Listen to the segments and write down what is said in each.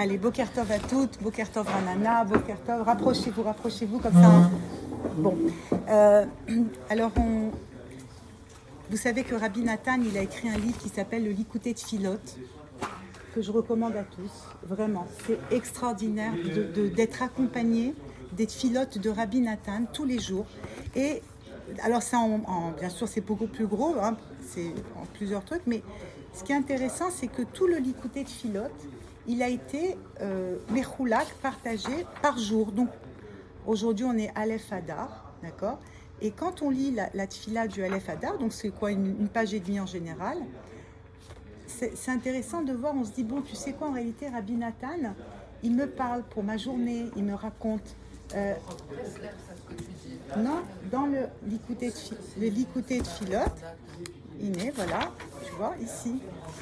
Allez, Boker Tov à toutes, Boker Tov Ranana, Boker Tov, rapprochez-vous comme ça. Bon, alors vous savez que Rabbi Nathan, il a écrit un livre qui s'appelle Le Likutei Tfilot, que je recommande à tous, vraiment. C'est extraordinaire d'être accompagné des tfilotes de Rabbi Nathan tous les jours. Et alors ça, bien sûr, c'est beaucoup plus gros, hein, c'est en plusieurs trucs, mais ce qui est intéressant, c'est que tout le Likutei Tfilot, il a été mechoulak, partagé par jour. Donc aujourd'hui, on est Aleph Adar, d'accord ? Et quand on lit la tfila du Aleph Adar, donc c'est quoi, une page et demie en général, c'est intéressant de voir, on se dit, bon, tu sais quoi, en réalité, Rabbi Nathan, il me parle pour ma journée, il me raconte... non, dans le Likutei Tfilot, il est, voilà, tu vois, ici.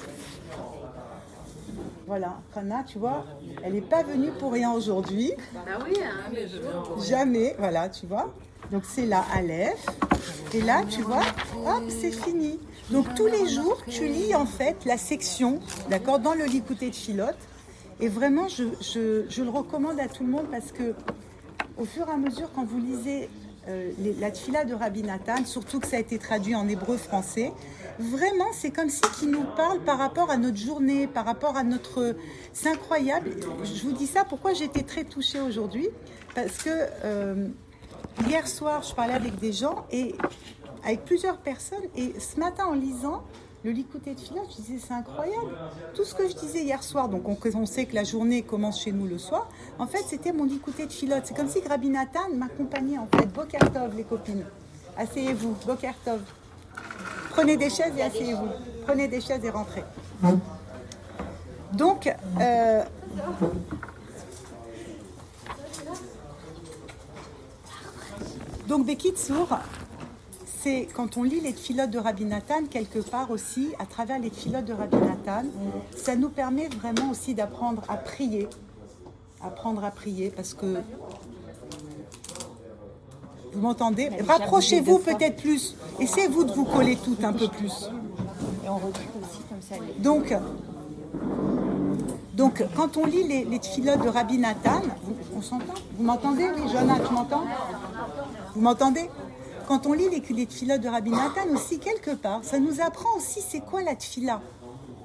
Voilà, Rana, tu vois, elle n'est pas venue pour rien aujourd'hui. Ah oui, hein, jamais, voilà, tu vois. Donc c'est là, Aleph. Et là, tu vois, hop, c'est fini. Donc tous les jours, tu lis en fait la section, d'accord, dans le Likutei Tfilot. Et vraiment, je le recommande à tout le monde parce que au fur et à mesure, quand vous lisez la tfila de Rabbi Nathan, surtout que ça a été traduit en hébreu français, vraiment, c'est comme si qu'il nous parle par rapport à notre journée, par rapport à notre... C'est incroyable. Je vous dis ça, pourquoi j'étais très touchée aujourd'hui ? Parce que hier soir, je parlais avec des gens, et avec plusieurs personnes, et ce matin, en lisant le Likutei Tfilot, je disais, c'est incroyable. Tout ce que je disais hier soir, donc on sait que la journée commence chez nous le soir, en fait, c'était mon Likutei Tfilot. C'est comme si Rabbi Nathan m'accompagnait, en fait. Boker Tov, les copines. Asseyez-vous, Boker Tov. Prenez des chaises et asseyez-vous. Prenez des chaises et rentrez. Donc, Bekitsour, c'est quand on lit les tfilotes de Rabbi Nathan, quelque part aussi, à travers les tfilotes de Rabbi Nathan, ça nous permet vraiment aussi d'apprendre à prier. Apprendre à prier, parce que... Vous m'entendez ? Rapprochez-vous peut-être plus. Essayez-vous de vous coller toutes un peu plus. Et on recule aussi comme ça. Donc, quand on lit les tfilotes de Rabbi Nathan, on s'entend ? Vous m'entendez ? Oui, Jonah, tu m'entends ? Vous m'entendez ? Quand on lit les tfilotes de Rabbi Nathan aussi, quelque part, ça nous apprend aussi c'est quoi la tfila. D'accord ?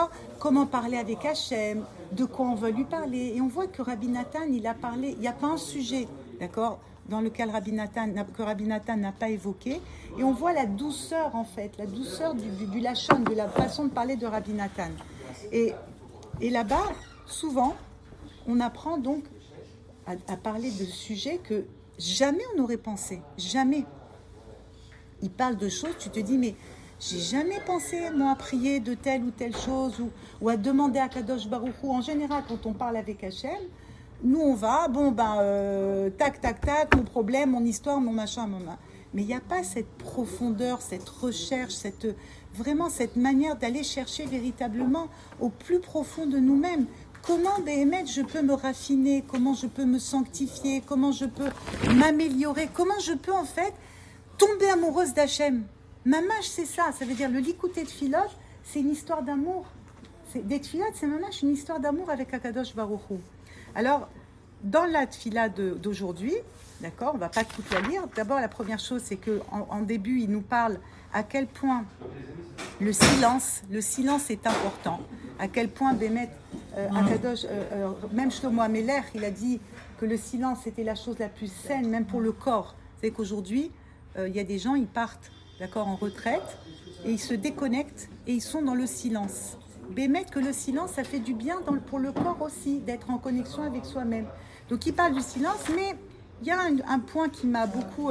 Comment parler avec Hachem, de quoi on veut lui parler. Et on voit que Rabbi Nathan, il a parlé, il n'y a pas un sujet, d'accord, dans lequel Rabbi Nathan n'a pas évoqué. Et on voit la douceur, en fait, la douceur du lachon, de la façon de parler de Rabbi Nathan. Et là-bas, souvent, on apprend donc à parler de sujets que jamais on n'aurait pensé. Jamais. Il parle de choses, tu te dis, mais j'ai jamais pensé, moi, à prier de telle ou telle chose ou à demander à Kadosh Baruch Hu. En général, quand on parle avec Hachem, nous, on va, tac, tac, tac, mon problème, mon histoire, mon machin, Mais il n'y a pas cette profondeur, cette recherche, vraiment cette manière d'aller chercher véritablement au plus profond de nous-mêmes. Comment, Béhémet, je peux me raffiner, comment je peux me sanctifier, comment je peux m'améliorer, comment je peux, en fait, tomber amoureuse d'Hachem. Mamash, c'est ça. Ça veut dire le Likutei Tfilot, c'est une histoire d'amour. Des Tfilot, c'est mamash une histoire d'amour avec Akadosh Baruch Hu. Alors, dans la Tfila d'aujourd'hui, d'accord, on ne va pas toute la lire. D'abord, la première chose, c'est qu'en début, il nous parle à quel point le silence est important. À quel point Bémet, Akadosh, même Shlomo Ameler, il a dit que le silence était la chose la plus saine, même pour le corps. C'est qu'aujourd'hui, il y a des gens, ils partent, d'accord, en retraite, et ils se déconnectent, et ils sont dans le silence. Bémet, que le silence, ça fait du bien pour le corps aussi, d'être en connexion avec soi-même. Donc, il parle du silence, mais il y a un point qui m'a beaucoup...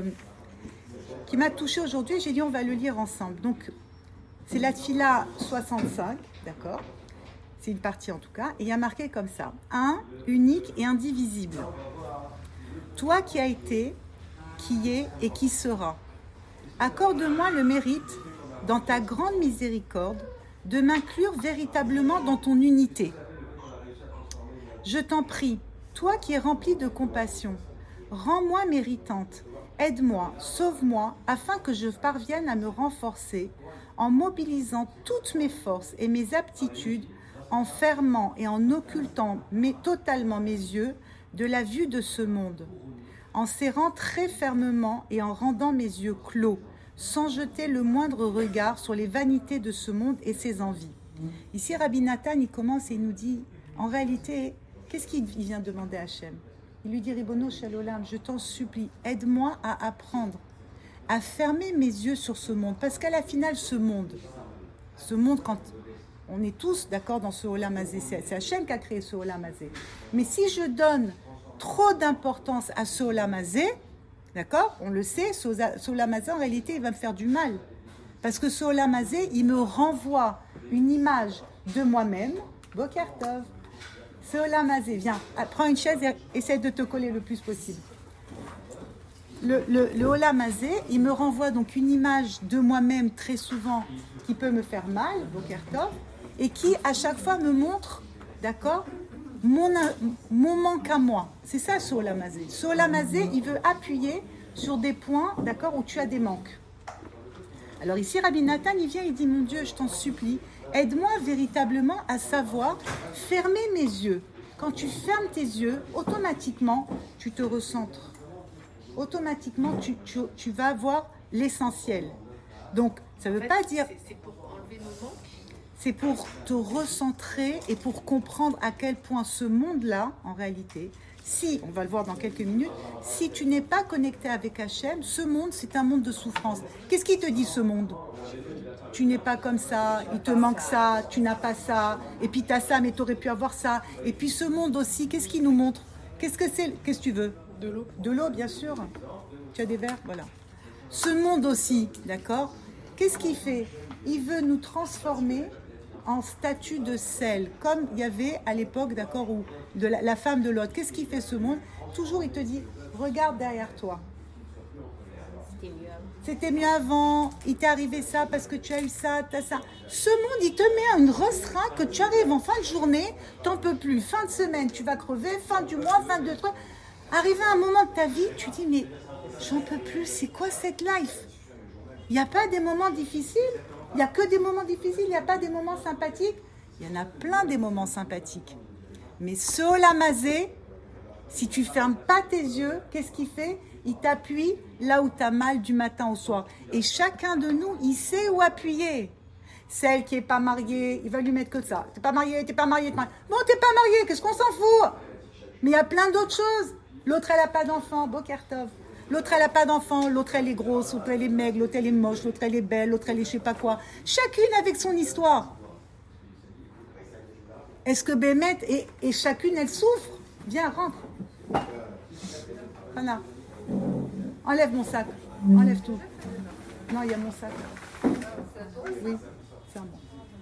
qui m'a touchée aujourd'hui, j'ai dit on va le lire ensemble. Donc, c'est la Tfila 65, d'accord ? C'est une partie en tout cas, et il y a marqué comme ça. Un, unique et indivisible. Toi qui as été, qui est et qui sera, accorde-moi le mérite, dans ta grande miséricorde, de m'inclure véritablement dans ton unité. Je t'en prie, toi qui es rempli de compassion, rends-moi méritante, aide-moi, sauve-moi, afin que je parvienne à me renforcer en mobilisant toutes mes forces et mes aptitudes en fermant et en occultant totalement mes yeux de la vue de ce monde, en serrant très fermement et en rendant mes yeux clos, sans jeter le moindre regard sur les vanités de ce monde et ses envies. Ici, Rabbi Nathan, il commence et il nous dit, en réalité, qu'est-ce qu'il vient demander à Hachem? Il lui dit, Ribono Shel Olam, je t'en supplie, aide-moi à apprendre, à fermer mes yeux sur ce monde. Parce qu'à la finale, ce monde, quand on est tous d'accord dans ce Olam Hazé, c'est Hachem qui a créé ce Olam Hazé. Mais si je donne trop d'importance à ce Olam Hazé, d'accord, on le sait, ce Olam Hazé, en réalité, il va me faire du mal. Parce que ce Olam Hazé, il me renvoie une image de moi-même. Boker Tov. Ce Olam Hazé, viens, prends une chaise et essaie de te coller le plus possible. Le Olam Hazé, il me renvoie donc une image de moi-même très souvent qui peut me faire mal, Boker Tov, et qui à chaque fois me montre, d'accord, mon manque à moi. C'est ça ce Olam Hazé. Ce Olam Hazé, il veut appuyer sur des points, d'accord, où tu as des manques. Alors ici, Rabbi Nathan, il vient, il dit, mon Dieu, je t'en supplie, aide-moi véritablement à savoir fermer mes yeux. Quand tu fermes tes yeux, automatiquement, tu te recentres. Automatiquement, tu vas voir l'essentiel. Donc, ça ne veut pas dire... C'est pour enlever nos manques. C'est pour te recentrer et pour comprendre à quel point ce monde-là, en réalité, si, on va le voir dans quelques minutes, si tu n'es pas connecté avec Hachem, ce monde, c'est un monde de souffrance. Qu'est-ce qui te dit ce monde? Tu n'es pas comme ça, il te manque ça, tu n'as pas ça, et puis tu as ça, mais tu aurais pu avoir ça. Et puis ce monde aussi, qu'est-ce qu'il nous montre? Qu'est-ce que c'est? Qu'est-ce que tu veux? De l'eau. De l'eau, bien sûr. Tu as des verres? Voilà. Ce monde aussi, d'accord? Qu'est-ce qu'il fait? Il veut nous transformer en statue de sel, comme il y avait à l'époque, d'accord, où de la femme de Lot. Qu'est-ce qu'il fait ce monde? Toujours, il te dit, regarde derrière toi. C'était mieux avant, il t'est arrivé ça parce que tu as eu ça, tu as ça. Ce monde, il te met une restreinte que tu arrives en fin de journée, t'en peux plus. Fin de semaine, tu vas crever, fin du mois, fin de truc. Arrivé à un moment de ta vie, tu dis, mais j'en peux plus, c'est quoi cette life? Il n'y a pas des moments difficiles? Il n'y a que des moments difficiles, il n'y a pas des moments sympathiques. Il y en a plein des moments sympathiques. Mais ce Olam Hazé, si tu fermes pas tes yeux, qu'est-ce qu'il fait? Il t'appuie là où tu as mal du matin au soir. Et chacun de nous, il sait où appuyer. Celle qui n'est pas mariée, il va lui mettre que ça. T'es pas mariée, t'es pas mariée, t'es pas mariée. Bon, t'es pas mariée, qu'est-ce qu'on s'en fout? Mais il y a plein d'autres choses. L'autre, elle n'a pas d'enfant, Boker Tov. L'autre, elle n'a pas d'enfant, l'autre, elle est grosse, l'autre, elle est maigre, l'autre, elle est moche, l'autre, elle est belle, l'autre, elle est je sais pas quoi. Chacune avec son histoire. Est-ce que Bémet et chacune, elle souffre? Viens, rentre. Voilà. Enlève mon sac. Enlève tout. Non, il y a mon sac. Oui, c'est un bon.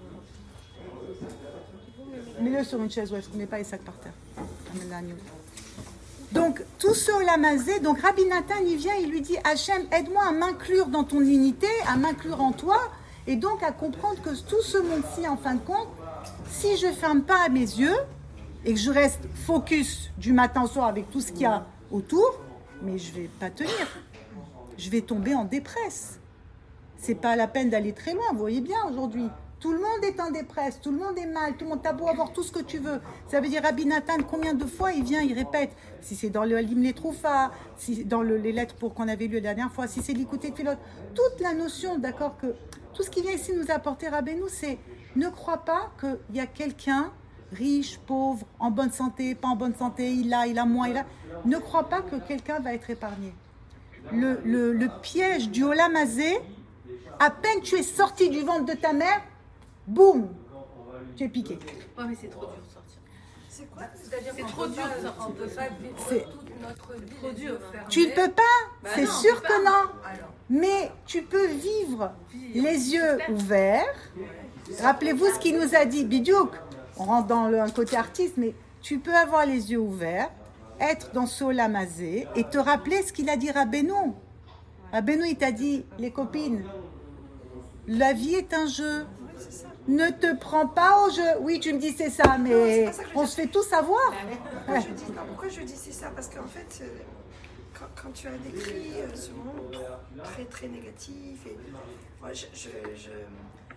Mets-le sur une chaise, ouais, je ne mets pas les sacs par terre. Amène l'agneau. Donc, tout ce Olam Hazé, donc Rabbi Nathan, il vient, il lui dit, Hachem, aide-moi à m'inclure dans ton unité, à m'inclure en toi, et donc à comprendre que tout ce monde-ci, en fin de compte, si je ne ferme pas mes yeux, et que je reste focus du matin au soir avec tout ce qu'il y a autour, mais je ne vais pas tenir. Je vais tomber en dépresse. Ce n'est pas la peine d'aller très loin, vous voyez bien aujourd'hui. Tout le monde est en dépresse, tout le monde est mal, tout le monde t'a beau avoir tout ce que tu veux. Ça veut dire, Rabbi Nathan, combien de fois il vient, il répète, si c'est dans le Halim les Troufa, si dans les lettres pour qu'on avait lu la dernière fois, si c'est l'écouter de Philote, toute la notion, d'accord, que tout ce qui vient ici nous apporter Rabbeinu, c'est ne crois pas qu'il y a quelqu'un, riche, pauvre, en bonne santé, pas en bonne santé, il a moins, il a. Ne crois pas que quelqu'un va être épargné. Le piège du Olam Hazé, à peine tu es sorti du ventre de ta mère, boum, tu es piqué. Ouais, mais c'est trop dur de sortir. C'est quoi? C'est-à-dire C'est qu'on trop dur. on peut pas vivre C'est toute notre vie. trop dur. Tu ne peux pas, c'est non, on sûr peut que pas. non. Alors, Mais tu peux vivre les yeux ouverts. Rappelez-vous ce qu'il nous a dit, Bidiouk. On rentre dans un côté artiste, mais tu peux avoir les yeux ouverts, être dans ce Olam Hazé et te rappeler ce qu'il a dit Rabbeinu. Rabbeinu, il t'a dit, les copines, la vie est un jeu. Ne te prends pas au jeu. Oui, tu me dis c'est ça, mais c'est pas ça que je on dis. se fait tout savoir. pourquoi je dis c'est ça? Parce qu'en fait, quand tu as décrit ce monde très très négatif, et moi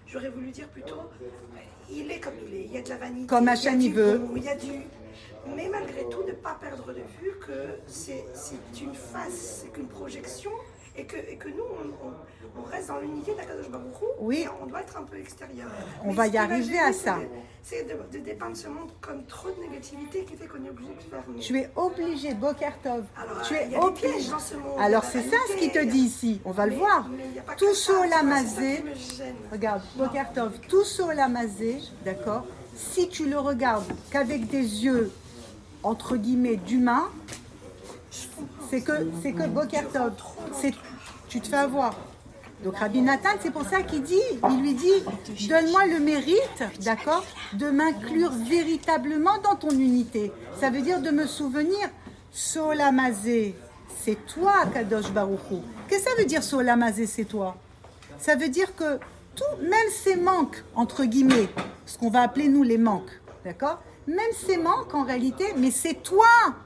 J'aurais voulu dire plutôt, il est comme il est, il y a de la vanité. Comme Hachem il veut. Il y a du... Mais malgré tout, ne pas perdre de vue que c'est une face, c'est qu'une projection, et que nous, on reste dans l'unité d'Akadosh Baruch Hu, oui. Et on doit être un peu extérieur. On va y arriver à ça. C'est de dépeindre ce monde comme trop de négativité qui fait qu'on est obligé de faire. Tu es obligé, Boker Tov. Alors, tu es il y a des pièges dans ce monde. Alors c'est ça ce qu'il te dit ici, on va le voir. Tout ce Olamazé, regarde, Boker Tov, tout ce Olamazé, d'accord, si tu le regardes qu'avec des yeux, entre guillemets, d'humain, c'est que Boker Tov, tu te fais avoir. Donc Rabbi Nathan, c'est pour ça qu'il lui dit, donne-moi le mérite, d'accord, de m'inclure véritablement dans ton unité. Ça veut dire de me souvenir, Solamazé, c'est toi, Kadosh Baruch Hu. Qu'est-ce que ça veut dire Solamazé, c'est toi? Ça veut dire que même ces manques, entre guillemets, ce qu'on va appeler nous les manques, d'accord, même ces manques en réalité, mais c'est toi.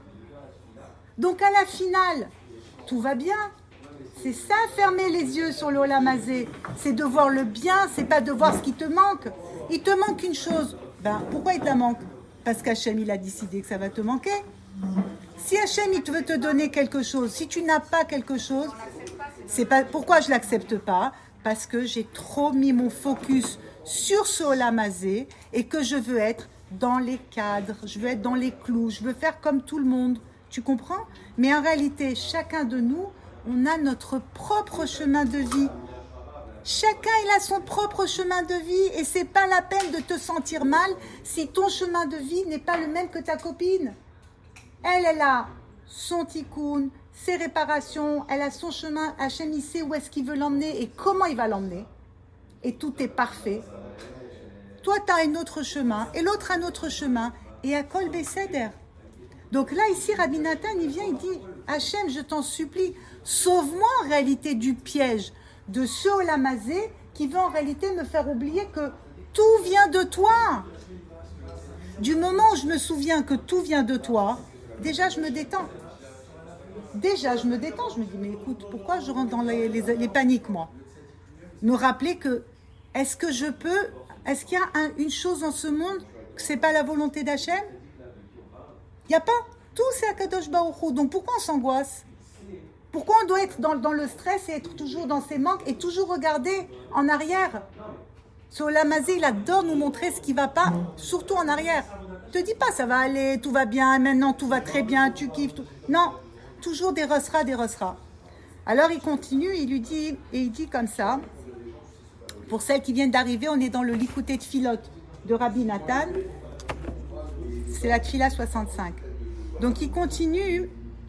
Donc à la finale, tout va bien. C'est ça, fermer les yeux sur l'Olamazé. C'est de voir le bien, c'est pas de voir ce qui te manque. Il te manque une chose. Ben, pourquoi il te manque? Parce qu'Hachem, il a décidé que ça va te manquer. Si Hachem, il veut te donner quelque chose, si tu n'as pas quelque chose, c'est pas pourquoi je l'accepte pas? Parce que j'ai trop mis mon focus sur ce Olamazé et que je veux être dans les cadres, je veux être dans les clous, je veux faire comme tout le monde. Tu comprends? Mais en réalité, chacun de nous, on a notre propre chemin de vie. Chacun, il a son propre chemin de vie et c'est pas la peine de te sentir mal si ton chemin de vie n'est pas le même que ta copine. Elle a son tikkun, ses réparations, elle a son chemin. Hachem, il sait où est-ce qu'il veut l'emmener et comment il va l'emmener. Et tout est parfait. Toi, tu as un autre chemin et l'autre un autre chemin. Et à Kol Beseder. Donc là, ici, Rabbi Nathan, il vient, il dit, Hachem, je t'en supplie, sauve-moi en réalité du piège de ce Olamazé qui veut en réalité me faire oublier que tout vient de toi. Du moment où je me souviens que tout vient de toi, déjà je me détends. Je me dis, mais écoute, pourquoi je rentre dans les paniques, moi? Me rappeler que, est-ce qu'il y a une chose dans ce monde que ce n'est pas la volonté d'Hachem? Il n'y a pas. Tout c'est Akadosh Baruch Hu. Donc pourquoi on s'angoisse? Pourquoi on doit être dans le stress et être toujours dans ses manques et toujours regarder en arrière? Ce Olamazé, il adore nous montrer ce qui ne va pas, surtout en arrière. Ne te dis pas ça va aller, tout va bien, maintenant tout va très bien, tu kiffes. Tout. Non, toujours des rosseras. Alors il continue, il dit comme ça, pour celles qui viennent d'arriver, on est dans le Likutei Tfilot de Rabbi Nathan. C'est la Tfila 65. Donc il continue.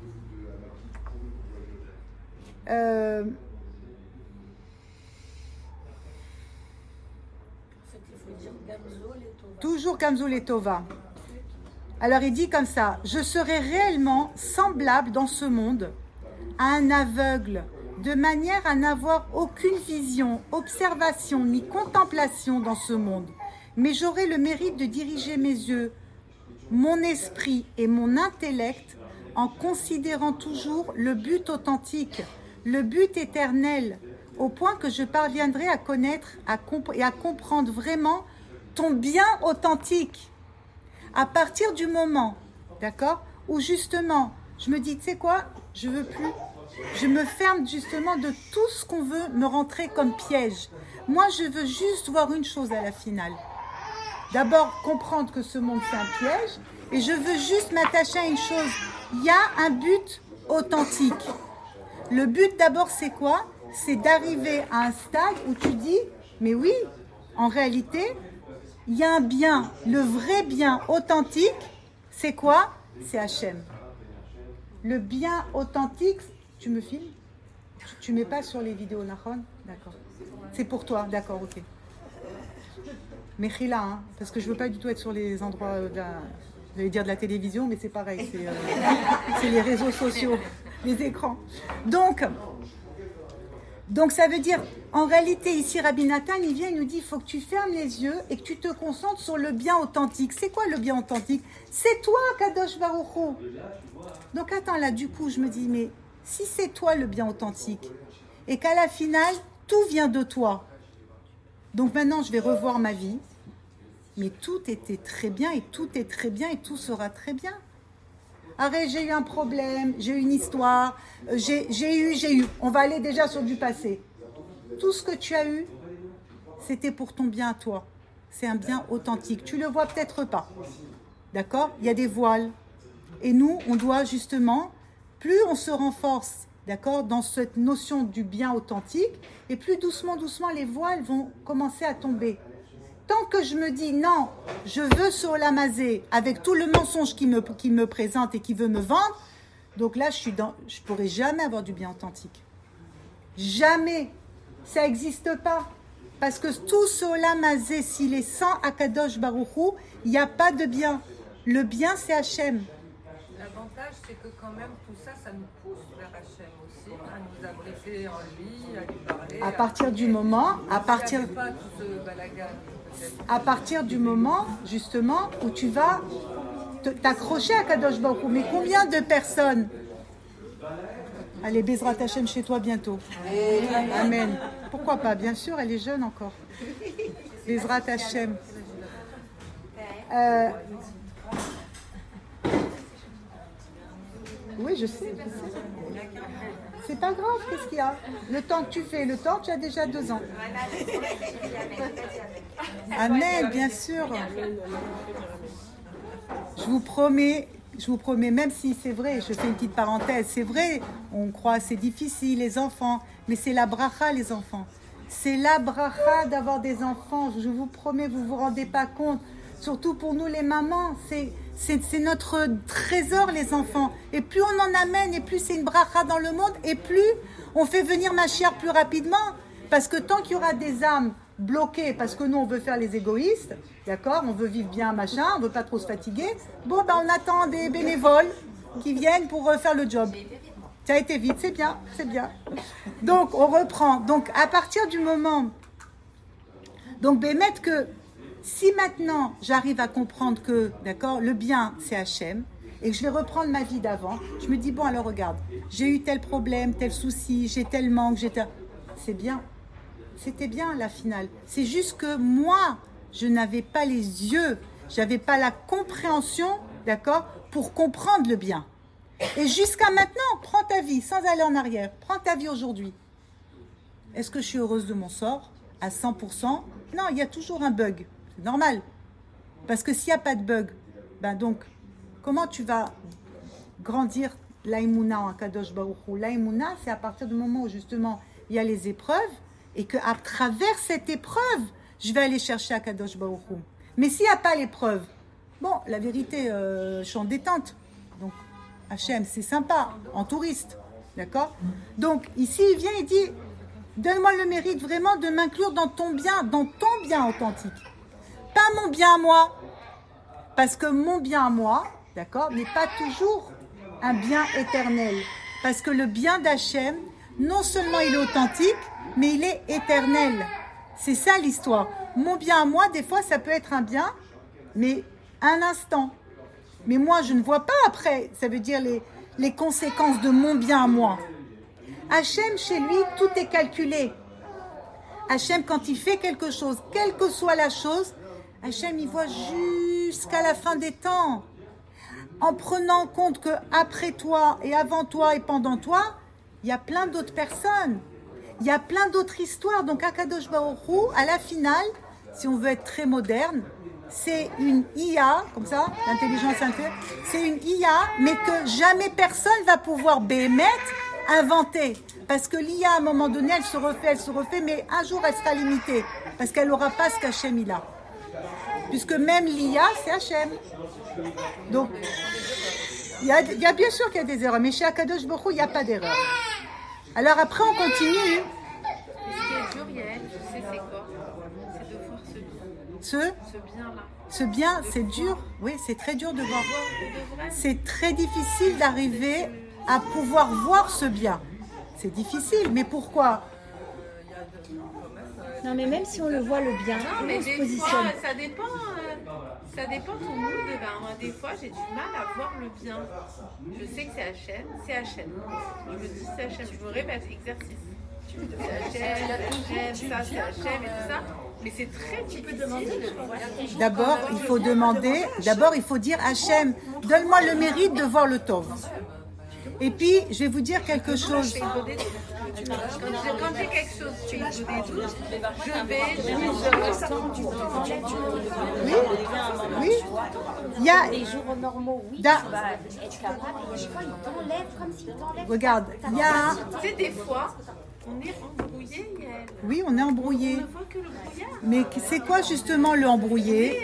Toujours Gamzol et Tova. Alors il dit comme ça, je serai réellement semblable dans ce monde à un aveugle, de manière à n'avoir aucune vision, observation ni contemplation dans ce monde. Mais j'aurai le mérite de diriger mes yeux, mon esprit et mon intellect en considérant toujours le but authentique, le but éternel, au point que je parviendrai à connaître et à comprendre vraiment ton bien authentique. À partir du moment, d'accord, où justement, je me dis, tu sais quoi, je veux plus, je me ferme justement de tout ce qu'on veut me rentrer comme piège. Moi, je veux juste voir une chose à la finale. D'abord, comprendre que ce monde, c'est un piège, et je veux juste m'attacher à une chose. Il y a un but authentique. Le but, d'abord, c'est quoi? C'est d'arriver à un stade où tu dis, mais oui, en réalité, il y a un bien, le vrai bien authentique, c'est quoi? C'est Hachem. Le bien authentique, tu me filmes? Tu mets pas sur les vidéos, Nahon? D'accord. C'est pour toi, d'accord, ok. Mechila, hein, parce que je veux pas du tout être sur les endroits j'allais dire de la télévision, mais c'est pareil, c'est les réseaux sociaux, les écrans. Donc ça veut dire, en réalité, ici, Rabbi Nathan, il vient, il nous dit, il faut que tu fermes les yeux et que tu te concentres sur le bien authentique. C'est quoi le bien authentique? C'est toi, Kadosh Baruch Hu. Donc attends, là, du coup, je me dis, mais si c'est toi le bien authentique, et qu'à la finale, tout vient de toi, Donc maintenant, je vais revoir ma vie. Mais tout était très bien et tout est très bien et tout sera très bien. Arrête, j'ai eu un problème, j'ai eu une histoire, j'ai eu. On va aller déjà sur du passé. Tout ce que tu as eu, c'était pour ton bien à toi. C'est un bien authentique. Tu le vois peut-être pas. D'accord ? Il y a des voiles. Et nous, on doit justement, plus on se renforce, d'accord, dans cette notion du bien authentique, et plus doucement, les voiles vont commencer à tomber. Tant que je me dis non, je veux ce Olam Hazé avec tout le mensonge qu'il me présente et qui veut me vendre, donc là, je pourrai jamais avoir du bien authentique. Jamais. Ça n'existe pas. Parce que tout ce Olam Hazé, s'il est sans Akadosh Baruch Hu, il n'y a pas de bien. Le bien, c'est Hachem. L'avantage, c'est que quand même, tout ça, ça nous pousse vers Hachem aussi, à nous abriter en lui, à lui parler. À partir du moment, à partir du moment, justement, où tu vas t'accrocher à Kadosh Baruch Hu. Mais combien de personnes? Allez, Bezrat Hachem chez toi bientôt. Amen. Pourquoi pas? Bien sûr, elle est jeune encore. Bezrat Hachem. Oui, je sais. C'est pas grave, qu'est-ce qu'il y a? Le temps que tu fais, tu as déjà 2 ans. Amen, bien sûr. Je vous promets, même si c'est vrai, je fais une petite parenthèse, c'est vrai, on croit c'est difficile, les enfants, mais c'est la bracha, les enfants. C'est la bracha d'avoir des enfants, je vous promets, vous vous rendez pas compte. Surtout pour nous les mamans, c'est notre trésor les enfants. Et plus on en amène, et plus c'est une bracha dans le monde, et plus on fait venir Mashiach plus rapidement. Parce que tant qu'il y aura des âmes bloquées, parce que nous on veut faire les égoïstes, d'accord, on veut vivre bien, machin, on veut pas trop se fatiguer, on attend des bénévoles qui viennent pour faire le job. Ça a été vite, c'est bien. Donc on reprend. Donc à partir du moment, donc Bémet que si maintenant j'arrive à comprendre que, d'accord, le bien c'est Hachem et que je vais reprendre ma vie d'avant, je me dis bon alors regarde, j'ai eu tel problème, tel souci, j'ai tel manque, c'est bien, c'était bien la finale. C'est juste que moi, je n'avais pas les yeux, j'avais pas la compréhension, d'accord, pour comprendre le bien. Et jusqu'à maintenant, prends ta vie sans aller en arrière, prends ta vie aujourd'hui. Est-ce que je suis heureuse de mon sort à 100%? Non, il y a toujours un bug. C'est normal. Parce que s'il n'y a pas de bug, donc, comment tu vas grandir l'aïmouna en Kadosh Baruch Hu? L'aïmouna, c'est à partir du moment où justement il y a les épreuves et qu'à travers cette épreuve, je vais aller chercher à Kadosh Baruch Hu. Mais s'il n'y a pas l'épreuve, la vérité, je suis en détente. Donc, Hachem, c'est sympa, en touriste. D'accord? Donc, ici, il vient et dit, donne-moi le mérite vraiment de m'inclure dans ton bien authentique. Pas mon bien à moi, parce que mon bien à moi, d'accord, n'est pas toujours un bien éternel. Parce que le bien d'Hachem, non seulement il est authentique, mais il est éternel. C'est ça l'histoire. Mon bien à moi, des fois, ça peut être un bien, mais un instant. Mais moi, je ne vois pas après, ça veut dire les conséquences de mon bien à moi. Hachem, chez lui, tout est calculé. Hachem, quand il fait quelque chose, quelle que soit la chose, Hachem, il voit jusqu'à la fin des temps. En prenant en compte qu'après toi, et avant toi, et pendant toi, il y a plein d'autres personnes. Il y a plein d'autres histoires. Donc, Akadosh Baruch Hu, à la finale, si on veut être très moderne, c'est une IA, comme ça, l'intelligence artificielle, c'est une IA, mais que jamais personne va pouvoir inventer. Parce que l'IA, à un moment donné, elle se refait, mais un jour, elle sera limitée. Parce qu'elle n'aura pas ce qu'Hachem il a. Puisque même l'IA, c'est Hachem. Donc, il y a bien sûr qu'il y a des erreurs, mais chez Akadosh Baruch Hu, il n'y a pas d'erreur. Alors après, on continue. Ce qui est dur, Yael, tu sais, c'est quoi? C'est de voir ce bien-là. Ce bien, c'est dur. Oui, c'est très dur de voir. C'est très difficile d'arriver à pouvoir voir ce bien. C'est difficile, mais pourquoi? Non, mais même si on le voit le bien, mais on se des positionne. fois, ça dépend tout le monde. Moi, des fois, j'ai du mal à voir le bien. Je sais que c'est Hachem. Je me dis c'est Hachem. Je me répète, exercice. l'habitude. Hachem, ça, c'est Hachem et tout ça. Mais c'est très difficile. D'abord, il faut demander, d'abord, il faut dire Hachem, donne-moi le mérite de voir le Tov. Et puis, je vais vous dire quelque chose. Quand j'ai quelque chose qui me donne des doutes, je vais, Oui, oui. Il y a, Les jours normaux, oui, Da- tu vas être capable. Et des fois, ils t'enlèvent comme s'ils t'enlèvent. regarde, il y a, tu sais, des fois, on est embrouillé, Yael. oui, on est embrouillé. On ne voit que le brouillard. Mais c'est quoi justement le embrouillé?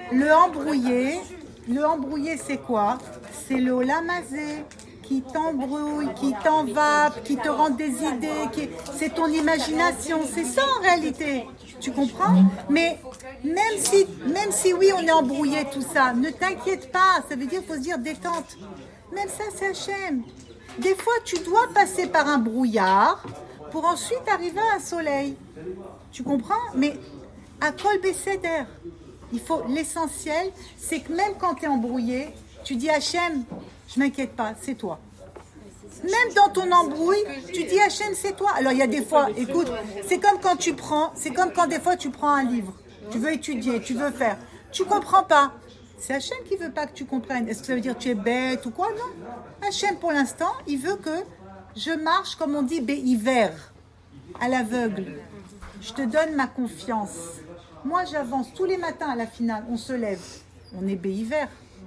Le embrouillé, c'est quoi? C'est le olamazé qui t'embrouille, qui t'envape, qui te rend des idées, c'est ton imagination, c'est ça en réalité. Tu comprends? Mais même si oui, on est embrouillé, tout ça, ne t'inquiète pas, ça veut dire qu'il faut se dire détente. Même ça, c'est Hachem. Des fois, tu dois passer par un brouillard pour ensuite arriver à un soleil. Tu comprends? Mais à Kol Besséder, l'essentiel, c'est que même quand tu es embrouillé, tu dis Hachem, je m'inquiète pas, c'est toi. Même dans ton embrouille, tu dis Hachem, c'est toi. Alors il y a des fois, écoute, c'est comme quand des fois tu prends un livre, tu veux étudier, tu veux faire, tu comprends pas. C'est Hachem qui veut pas que tu comprennes. Est-ce que ça veut dire que tu es bête ou quoi? Non. Hachem, pour l'instant, il veut que je marche, comme on dit, béhiver, à l'aveugle. Je te donne ma confiance. Moi, j'avance tous les matins à la finale. On se lève. On est béhiver.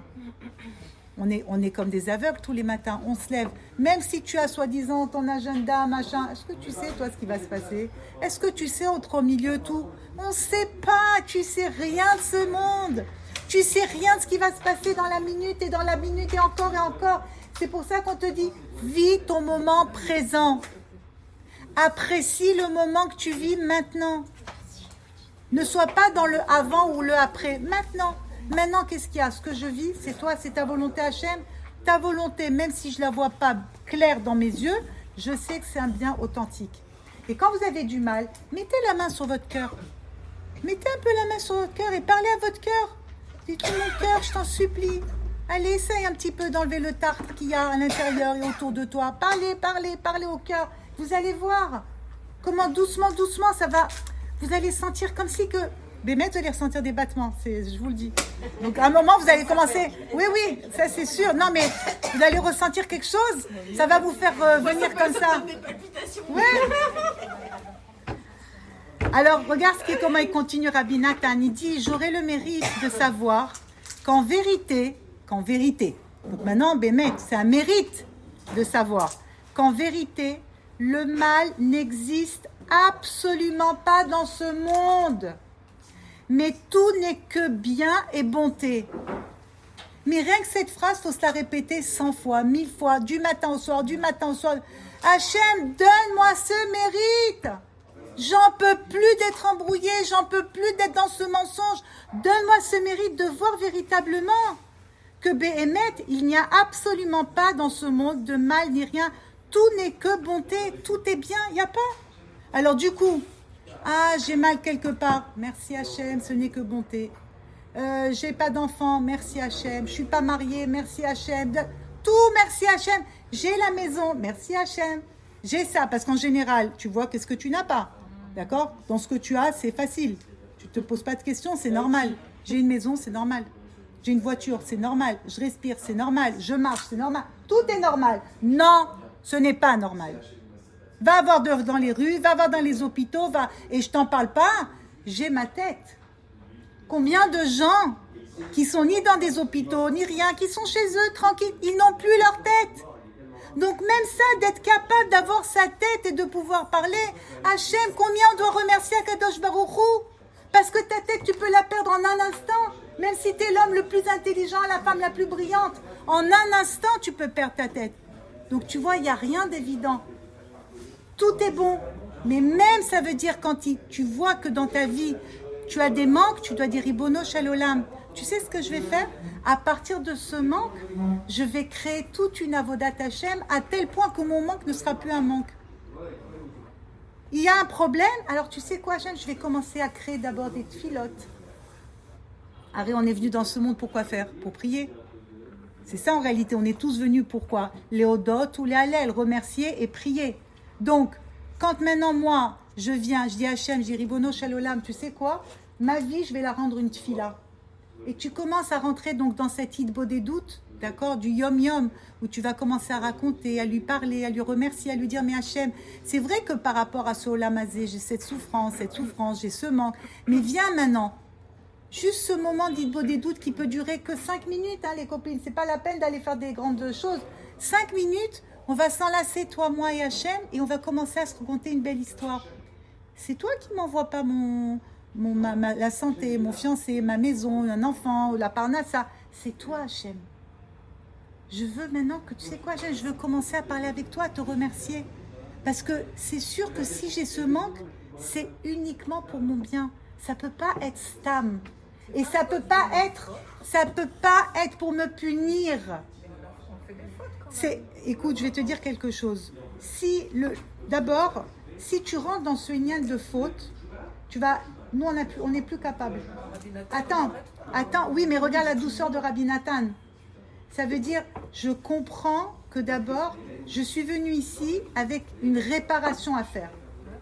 On est comme des aveugles tous les matins. On se lève. Même si tu as soi-disant ton agenda, machin. Est-ce que tu sais, toi, ce qui va se passer? Est-ce que tu sais entre au milieu tout? On ne sait pas. Tu sais rien de ce monde. Tu sais rien de ce qui va se passer dans la minute et dans la minute et encore et encore. C'est pour ça qu'on te dit, vis ton moment présent. Apprécie le moment que tu vis maintenant. Ne sois pas dans le avant ou le après. Maintenant. Maintenant, qu'est-ce qu'il y a? Ce que je vis, c'est toi, c'est ta volonté Hachem. Ta volonté, même si je ne la vois pas claire dans mes yeux, je sais que c'est un bien authentique. Et quand vous avez du mal, mettez la main sur votre cœur. Mettez un peu la main sur votre cœur et parlez à votre cœur. Dites-moi, mon cœur, je t'en supplie. Allez, essaye un petit peu d'enlever le tartre qu'il y a à l'intérieur et autour de toi. Parlez au cœur. Vous allez voir comment doucement, ça va. Vous allez sentir comme si que... Bémet, vous allez ressentir des battements, je vous le dis. Donc à un moment, vous allez commencer... Oui, ça c'est sûr. Non, mais vous allez ressentir quelque chose. Ça va vous faire venir comme ça. Ouais. Alors, regarde comment il continue, Rabbi Nathan. Il dit, j'aurai le mérite de savoir qu'en vérité, donc maintenant, Bémet, c'est un mérite de savoir qu'en vérité, le mal n'existe absolument pas dans ce monde. Mais tout n'est que bien et bonté. Mais rien que cette phrase, il faut se la répéter 100 fois, 1000 fois, du matin au soir. Hachem, donne-moi ce mérite. J'en peux plus d'être embrouillée, j'en peux plus d'être dans ce mensonge. Donne-moi ce mérite de voir véritablement que Béhémet, il n'y a absolument pas dans ce monde de mal ni rien. Tout n'est que bonté, tout est bien, il n'y a pas. Alors du coup, j'ai mal quelque part, merci Hachem, ce n'est que bonté. J'ai pas d'enfant, merci Hachem. Je suis pas mariée, merci Hachem. Tout, merci Hachem. J'ai la maison, merci Hachem. J'ai ça, parce qu'en général, tu vois qu'est-ce que tu n'as pas. D'accord? Dans ce que tu as, c'est facile. Tu te poses pas de questions, c'est normal. J'ai une maison, c'est normal. J'ai une voiture, c'est normal. Je respire, c'est normal. Je marche, c'est normal. Tout est normal. Non, ce n'est pas normal. Va voir dans les rues, va voir dans les hôpitaux, et je t'en parle pas, j'ai ma tête. Combien de gens qui sont ni dans des hôpitaux, ni rien, qui sont chez eux, tranquilles, ils n'ont plus leur tête. Donc même ça, d'être capable d'avoir sa tête et de pouvoir parler, Hachem, combien on doit remercier Akadosh Baruch Hu? Parce que ta tête, tu peux la perdre en un instant. Même si tu es l'homme le plus intelligent, la femme la plus brillante, en un instant, tu peux perdre ta tête. Donc tu vois, il n'y a rien d'évident. Tout est bon. Mais même, ça veut dire quand tu vois que dans ta vie, tu as des manques, tu dois dire Ribono Shel Olam. Tu sais ce que je vais faire? À partir de ce manque, je vais créer toute une avodat Hashem à tel point que mon manque ne sera plus un manque. Il y a un problème, alors tu sais quoi Hashem? Je vais commencer à créer d'abord des tfilotes. Arrête, on est venu dans ce monde pour quoi faire? Pour prier. C'est ça en réalité, on est tous venus pour quoi? Les odot ou les hallel, remercier et prier. Donc, Quand maintenant, moi, je viens, je dis à Hachem, je dis Ribono Shalolam, tu sais quoi? Ma vie, je vais la rendre une tfila. Et tu commences à rentrer donc dans cette hitbo des doutes, d'accord, du yom-yom, où tu vas commencer à raconter, à lui parler, à lui remercier, à lui dire, mais Hachem, c'est vrai que par rapport à ce olamazé, j'ai cette souffrance, j'ai ce manque, mais viens maintenant. Juste ce moment d'hitbo des doutes qui peut durer que 5 minutes, hein, les copines, c'est pas la peine d'aller faire des grandes choses. 5 minutes, on va s'enlacer, toi, moi et Hachem, et on va commencer à se raconter une belle histoire. C'est toi qui m'envoies pas la santé, mon fiancé, ma maison, un enfant, la parnassa. C'est toi, Hachem. Je veux maintenant que, tu sais quoi, Hachem, je veux commencer à parler avec toi, à te remercier. Parce que c'est sûr que si j'ai ce manque, c'est uniquement pour mon bien. Ça peut pas être stam. Et ça peut pas être pour me punir. Écoute, je vais te dire quelque chose. D'abord, si tu rentres dans ce lien de faute, nous, on n'est plus capable. Attends, oui, mais regarde la douceur de Rabbi Nathan. Ça veut dire, je comprends que d'abord, je suis venue ici avec une réparation à faire.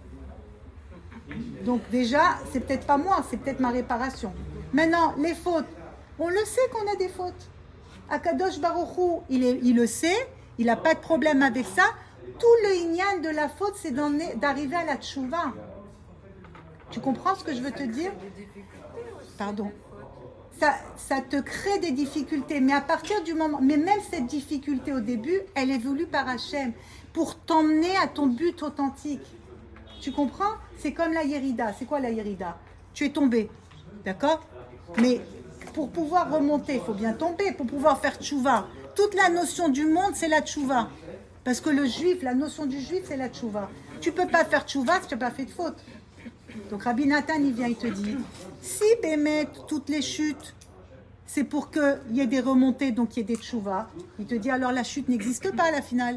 Donc déjà, c'est peut-être pas moi, c'est peut-être ma réparation. Maintenant, les fautes, on le sait qu'on a des fautes. Akadosh Baruch Hu, il le sait, il n'a pas de problème avec ça. Tout le inyan de la faute, c'est d'arriver à la tchouva. Tu comprends ce que je veux te dire? Pardon. Ça te crée des difficultés, mais à partir du moment, mais même cette difficulté au début, elle est voulue par Hachem pour t'emmener à ton but authentique. Tu comprends? C'est comme la Yérida. C'est quoi la Yérida? Tu es tombé, d'accord? Mais pour pouvoir remonter, il faut bien tomber, pour pouvoir faire tchouva. Toute la notion du monde, c'est la tchouva. Parce que la notion du juif, c'est la tchouva. Tu ne peux pas faire tchouva si tu n'as pas fait de faute. Donc Rabbi Nathan, il vient, il te dit, si Bémet, toutes les chutes, c'est pour qu'il y ait des remontées, donc il y ait des tchouva, il te dit, alors la chute n'existe pas à la finale.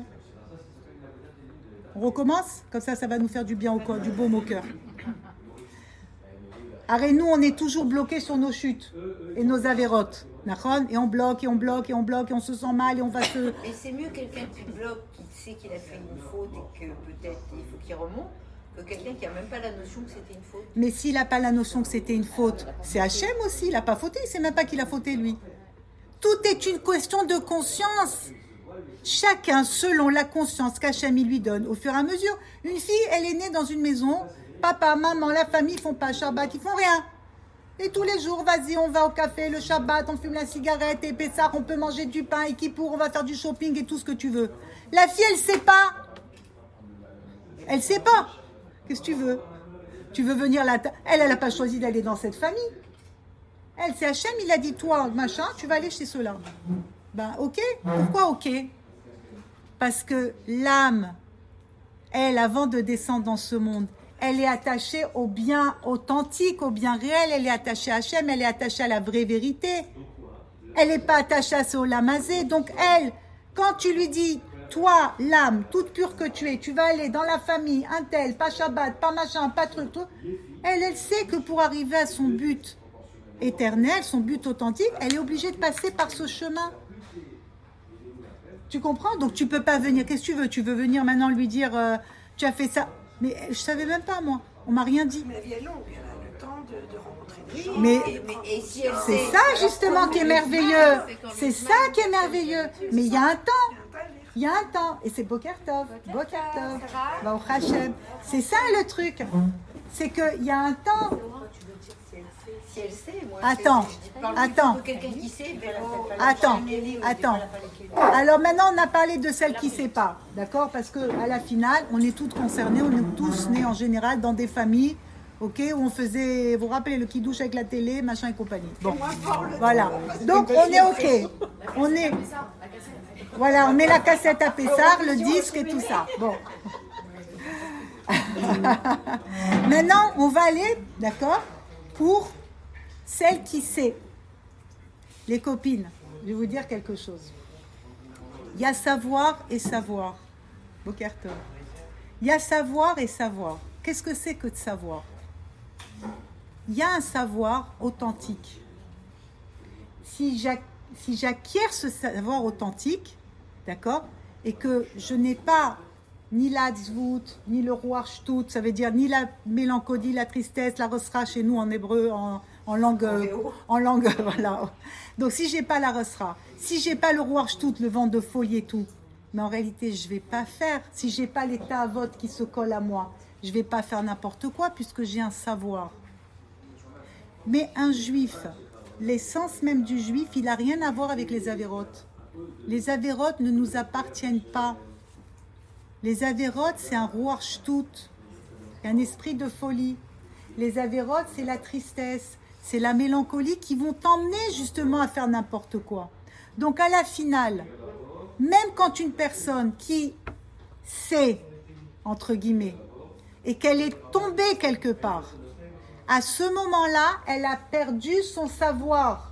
On recommence? Comme ça va nous faire du bien au corps, du baume au cœur. Arrête, nous, on est toujours bloqués sur nos chutes et nos avérotes. Et on bloque, et on se sent mal, et on va se... Mais c'est mieux quelqu'un qui bloque, qui sait qu'il a fait une faute et que peut-être il faut qu'il remonte, que quelqu'un qui n'a même pas la notion que c'était une faute. Mais s'il n'a pas la notion que c'était une faute, c'est Hachem aussi, il n'a pas fauté, il ne sait même pas qu'il a fauté, lui. Tout est une question de conscience. Chacun selon la conscience qu'Hachem lui donne au fur et à mesure. Une fille, elle est née dans une maison, papa, maman, la famille, ils font pas Shabbat, ils font rien. Et tous les jours, vas-y, on va au café, le Shabbat, on fume la cigarette, et Pessah, on peut manger du pain, et Kippour, on va faire du shopping et tout ce que tu veux. La fille, elle sait pas. Elle sait pas. Qu'est-ce que tu veux? Tu veux venir là? Elle n'a pas choisi d'aller dans cette famille. Elle, c'est Hachem, il a dit, toi, machin, tu vas aller chez ceux-là. Ben, ok. Pourquoi ok? Parce que l'âme, elle, avant de descendre dans ce monde, elle est attachée au bien authentique, au bien réel, elle est attachée à Hachem, elle est attachée à la vraie vérité. Elle n'est pas attachée à ce olamazé. Donc elle, quand tu lui dis, toi, l'âme, toute pure que tu es, tu vas aller dans la famille, un tel, pas Shabbat, pas machin, pas truc, tout, elle sait que pour arriver à son but éternel, son but authentique, elle est obligée de passer par ce chemin. Tu comprends? Donc tu peux pas venir. Qu'est-ce que tu veux? Tu veux venir maintenant lui dire tu as fait ça? Mais je savais même pas, moi. On m'a rien dit. Mais la vie est longue, elle a le temps de rencontrer des gens. Mais et si elle c'est sait, ça justement qui est merveilleux. C'est ça qui est merveilleux. Mais il y a un temps. Il y a un temps. Et c'est Boker Tov. Boker Tov. Baruch Hashem. C'est ça le truc. C'est qu'il y a un temps. si elle sait, moi, Attends. quelqu'un qui sait, Attends. Alors maintenant, on a parlé de celle qui ne sait pas, d'accord? Parce qu'à la finale, on est toutes concernées, on est tous nés en général dans des familles, ok, où on faisait, vous vous rappelez, le kidouche avec la télé, machin et compagnie. Bon, voilà. Donc on est ok. Voilà, on met la cassette à Pessar, le disque et tout ça. Bon. Maintenant, on va aller, d'accord, pour celle qui sait. Les copines, je vais vous dire quelque chose. Il y a savoir et savoir. Bokerto. Il y a savoir et savoir. Qu'est-ce que c'est que de savoir? Il y a un savoir authentique. Si j'acquiers ce savoir authentique, d'accord, et que je n'ai pas ni la tzvut, ni le roi shtut, ça veut dire ni la mélancolie, la tristesse, la resra chez nous en hébreu, en langue, voilà. Donc si j'ai pas la resra, si j'ai pas le roi shtut, le vent de folie et tout, mais en réalité je vais pas faire. Si j'ai pas les ta'avot qui se collent à moi, je vais pas faire n'importe quoi puisque j'ai un savoir. Mais un juif, l'essence même du juif, il a rien à voir avec les avérotes. Les avérotes ne nous appartiennent pas. Les avérotes, c'est un roi shtut, un esprit de folie. Les avérotes, c'est la tristesse, c'est la mélancolie qui vont t'emmener justement à faire n'importe quoi. Donc à la finale, même quand une personne qui sait, entre guillemets, et qu'elle est tombée quelque part, à ce moment-là, elle a perdu son savoir.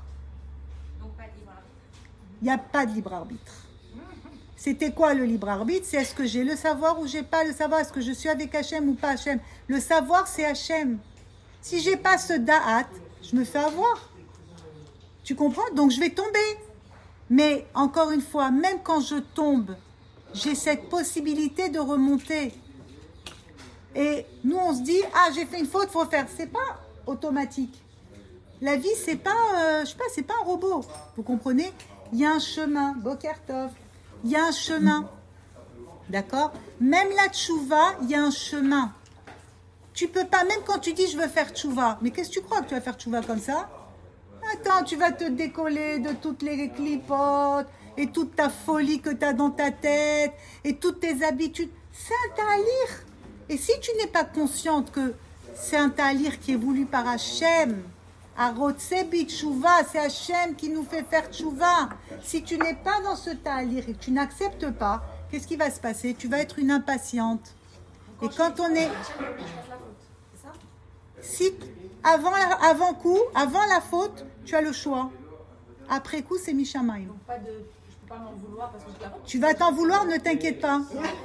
Il n'y a pas de libre arbitre. C'était quoi le libre arbitre? C'est est-ce que j'ai le savoir ou j'ai pas le savoir? Est-ce que je suis avec Hachem ou pas Hachem? Le savoir, c'est Hachem. Si j'ai pas ce da'at, je me fais avoir. Tu comprends? Donc je vais tomber. Mais encore une fois, même quand je tombe, j'ai cette possibilité de remonter. Et nous, on se dit, j'ai fait une faute, faut faire. C'est pas automatique. La vie, c'est pas, c'est pas un robot. Vous comprenez? Il y a un chemin. Boker Tov. Il y a un chemin. D'accord? Même la tchouva, il y a un chemin. Tu peux pas, même quand tu dis je veux faire tchouva, mais qu'est-ce que tu crois que tu vas faire tchouva comme ça? Attends, tu vas te décoller de toutes les clipotes et toute ta folie que tu as dans ta tête et toutes tes habitudes. C'est un ta'alir. Et si tu n'es pas consciente que c'est un ta'alir qui est voulu par Hachem, Arotse bitchouva, c'est Hachem qui nous fait faire tchouva. Si tu n'es pas dans ce ta'alir et que tu n'acceptes pas, qu'est-ce qui va se passer? Tu vas être une impatiente. Et quand on est... Si avant coup, avant la faute, tu as le choix. Après coup, c'est Mishamayim. Tu vas t'en vouloir, ne t'inquiète pas.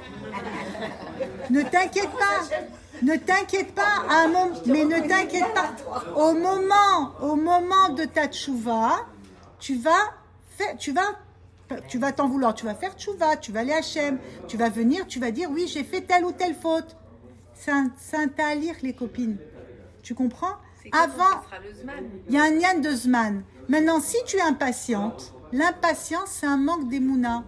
Ne t'inquiète pas. Ne t'inquiète pas, mais ne t'inquiète pas. Au moment de ta tchouva, tu vas t'en vouloir, tu vas faire tchouva, tu vas aller à Hachem, tu vas venir, tu vas dire oui, j'ai fait telle ou telle faute. C'est un ta'alir, les copines. Tu comprends? Avant, il y a un yan de zman. Maintenant, si tu es impatiente, l'impatience, c'est un manque d'émouna.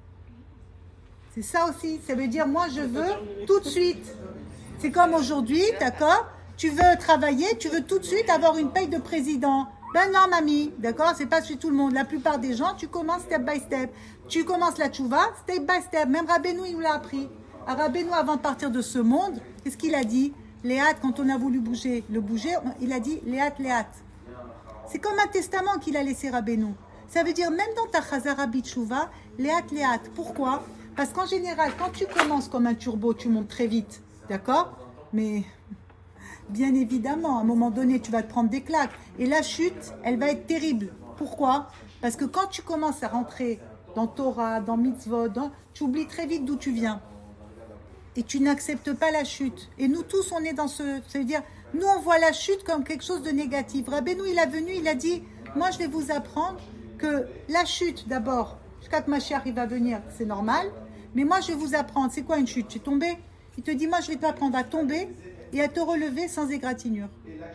C'est ça aussi. Ça veut dire, moi, je veux tout de suite. C'est comme aujourd'hui, d'accord? Tu veux travailler, tu veux tout de suite avoir une paye de président. Ben non, mamie, d'accord? C'est pas chez tout le monde. La plupart des gens, tu commences step by step. Tu commences la tchouva, step by step. Même Rabbeinu, il nous l'a appris. Rabbeinu, avant de partir de ce monde, qu'est-ce qu'il a dit? Léat, quand on a voulu bouger, il a dit Léat, Léat. C'est comme un testament qu'il a laissé Rabbeinu. Ça veut dire, même dans ta Chazara Bitchouva, Léat, Léat. Pourquoi? Parce qu'en général, quand tu commences comme un turbo, tu montes très vite. D'accord? Mais, bien évidemment, à un moment donné, tu vas te prendre des claques. Et la chute, elle va être terrible. Pourquoi? Parce que quand tu commences à rentrer dans Torah, dans Mitzvot, tu oublies très vite d'où tu viens. Et tu n'acceptes pas la chute. Et nous tous, on est dans ce... Ça veut dire, nous, on voit la chute comme quelque chose de négatif. Rabbeinu, il a dit, moi, je vais vous apprendre que la chute, d'abord, jusqu'à que Mashiach va venir, c'est normal. Mais moi, je vais vous apprendre, c'est quoi une chute? Tu es tombé? Il te dit, moi, je vais t'apprendre à tomber et à te relever sans égratignure.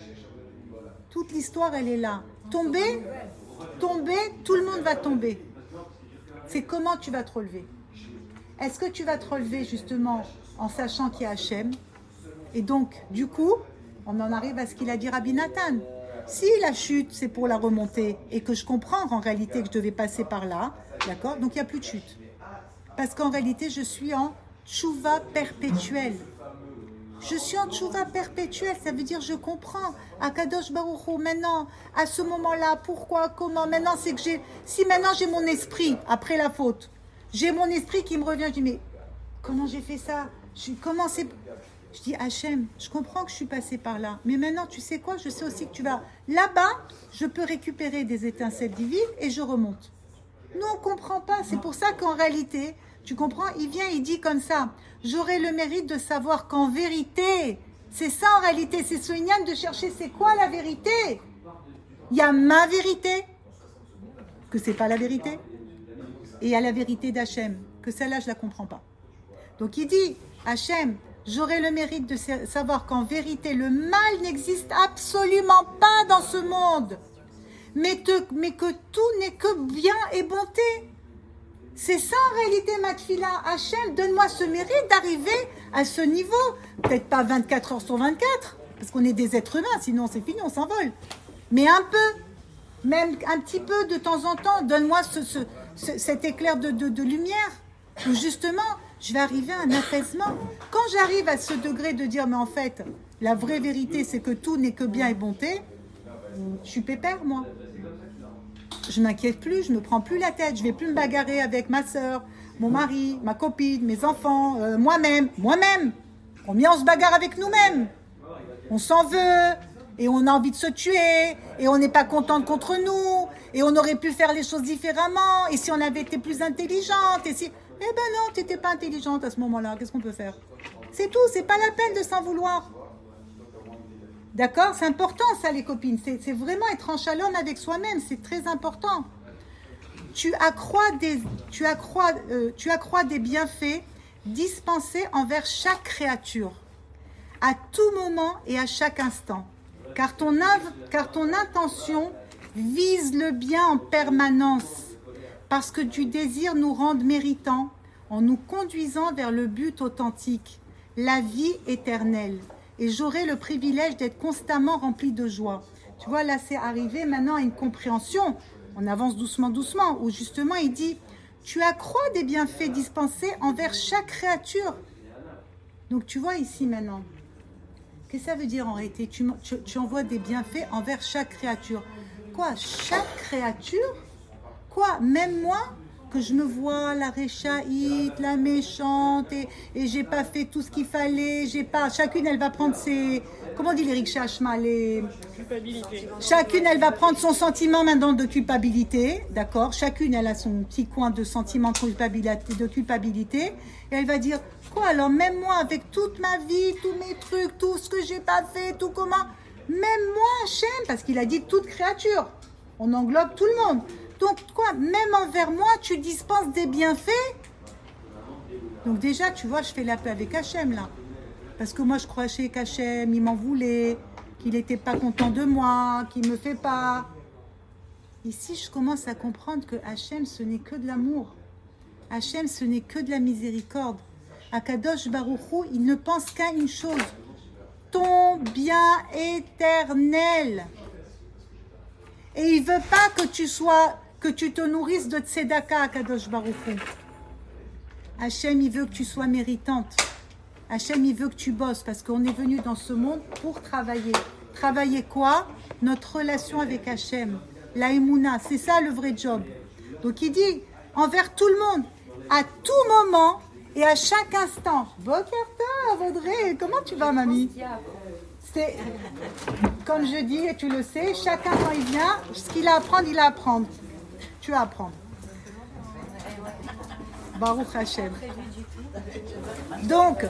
Toute l'histoire, elle est là. Tomber, tout le monde va tomber. C'est comment tu vas te relever. Est-ce que tu vas te relever, justement, en sachant qu'il y a Hachem? Et donc, du coup, on en arrive à ce qu'il a dit Rabbi Nathan. Si la chute, c'est pour la remontée et que je comprends en réalité que je devais passer par là, d'accord? Donc, il n'y a plus de chute. Parce qu'en réalité, je suis en tchouva perpétuelle. Je suis en tchouva perpétuelle, ça veut dire je comprends. Akadosh Baruch Hu, maintenant, à ce moment-là, pourquoi, comment? Maintenant, c'est que si maintenant j'ai mon esprit, après la faute, j'ai mon esprit qui me revient, je dis, mais comment j'ai fait ça? Je dis, Hachem, je comprends que je suis passée par là, mais maintenant, tu sais quoi? Je sais aussi que tu vas là-bas, je peux récupérer des étincelles divines et je remonte. Nous, on ne comprend pas. C'est pour ça qu'en réalité, tu comprends, il vient, il dit comme ça, j'aurai le mérite de savoir qu'en vérité, c'est ça en réalité, c'est ce ignan de chercher c'est quoi la vérité. Il y a ma vérité, que c'est pas la vérité, et il y a la vérité d'Hachem, que celle-là, je la comprends pas. Donc il dit, Hachem, j'aurai le mérite de savoir qu'en vérité, le mal n'existe absolument pas dans ce monde. Mais que tout n'est que bien et bonté. C'est ça en réalité ma tfila. Hachem, donne-moi ce mérite d'arriver à ce niveau. Peut-être pas 24 heures sur 24, parce qu'on est des êtres humains, sinon c'est fini, on s'envole. Mais un peu, même un petit peu de temps en temps, donne-moi cet éclair de lumière. Où justement, je vais arriver à un apaisement. Quand j'arrive à ce degré de dire, mais en fait, la vraie vérité, c'est que tout n'est que bien et bonté, je suis pépère, moi. Je m'inquiète plus, je me prends plus la tête, je vais plus me bagarrer avec ma sœur, mon mari, ma copine, mes enfants, moi-même. Combien on se bagarre avec nous-mêmes? On s'en veut, et on a envie de se tuer, et on n'est pas contente contre nous, et on aurait pu faire les choses différemment, et si on avait été plus intelligente, et si... Eh ben non, tu n'étais pas intelligente à ce moment-là, qu'est-ce qu'on peut faire? C'est tout, c'est pas la peine de s'en vouloir. D'accord? C'est important ça les copines, c'est vraiment être en shalom avec soi-même, c'est très important. Tu accrois des bienfaits dispensés envers chaque créature, à tout moment et à chaque instant, car ton intention vise le bien en permanence, parce que tu désires nous rendre méritants en nous conduisant vers le but authentique, la vie éternelle. Et j'aurai le privilège d'être constamment rempli de joie. Tu vois, là, c'est arrivé maintenant à une compréhension. On avance doucement, où justement, il dit, tu accrois des bienfaits dispensés envers chaque créature. Donc, tu vois ici maintenant, qu'est-ce que ça veut dire en réalité? Tu envoies des bienfaits envers chaque créature. Quoi? Chaque créature? Quoi? Même moi? Que je me vois la réchaïte, la méchante, et j'ai pas fait tout ce qu'il fallait, chacune elle va prendre ses, comment on dit les rikshashma, chacune elle va prendre son sentiment maintenant de culpabilité, d'accord, chacune elle a son petit coin de sentiment de culpabilité, et elle va dire, quoi alors même moi avec toute ma vie, tous mes trucs, tout ce que j'ai pas fait, tout comment, même moi Hachem, parce qu'il a dit toute créature, on englobe tout le monde. Donc, quoi, même envers moi, tu dispenses des bienfaits? Donc déjà, tu vois, je fais la paix avec Hachem, là. Parce que moi, je croyais qu'Hachem, il m'en voulait, qu'il n'était pas content de moi, qu'il ne me fait pas. Ici, je commence à comprendre que Hachem, ce n'est que de l'amour. Hachem, ce n'est que de la miséricorde. Akadosh Baruch Hu, il ne pense qu'à une chose. Ton bien éternel. Et il ne veut pas que tu te nourrisses de tzedaka à Kadosh Baruch Hu. Hachem, il veut que tu sois méritante. Hachem, il veut que tu bosses parce qu'on est venu dans ce monde pour travailler. Travailler quoi? Notre relation avec Hachem. La Emouna, c'est ça le vrai job. Donc il dit, envers tout le monde, à tout moment et à chaque instant. Boker tov, Audrey, comment tu vas, mamie? C'est, comme je dis, et tu le sais, chacun quand il vient, ce qu'il a à apprendre, il a à apprendre. Tu vas apprendre. Baruch Hashem. Donc,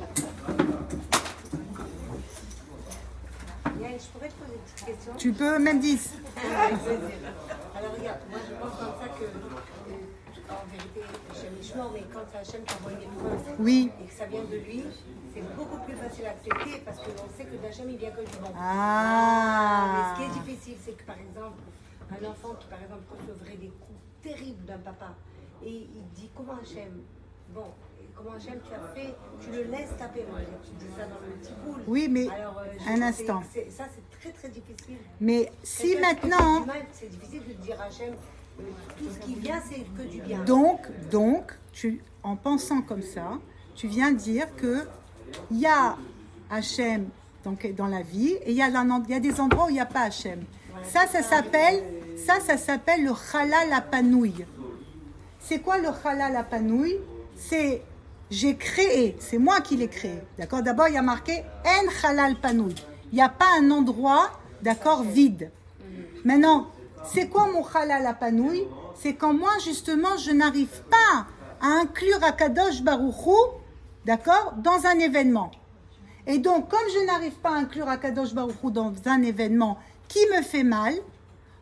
je pourrais te poser une petite question. Tu peux, même 10. Alors regarde, moi je pense comme ça que, en vérité, j'aime les chemins, mais quand Hachem t'envoie une épreuve Oui. et que ça vient de lui, c'est beaucoup plus facile à accepter parce qu'on sait que d'Hachem il vient que du bon. Ah. Mais ce qui est difficile, c'est que par exemple, un enfant qui par exemple recevrait des coups terribles d'un papa et il dit comment Hachem, bon, comment Hachem tu as fait, tu le laisses taper, tu dis ça dans le petit boule. Oui, mais alors, un instant. Ça c'est très très difficile. Mais si maintenant... C'est difficile de dire Hachem, tout ce qui vient c'est que du bien. Donc en pensant comme ça, tu viens dire que il y a Hachem donc, dans la vie et il y a des endroits où il n'y a pas Hachem. Ça s'appelle le Chalal Apanouï. C'est quoi le Chalal Apanouï? C'est j'ai créé, c'est moi qui l'ai créé. D'accord? D'abord, il y a marqué En Chalal Panouï. Il n'y a pas un endroit, d'accord, vide. Maintenant, c'est quoi mon Chalal Apanouï? C'est quand moi, justement, je n'arrive pas à inclure Akadosh Baruch Hu, d'accord, dans un événement. Et donc, comme je n'arrive pas à inclure Akadosh Baruch Hu dans un événement qui me fait mal,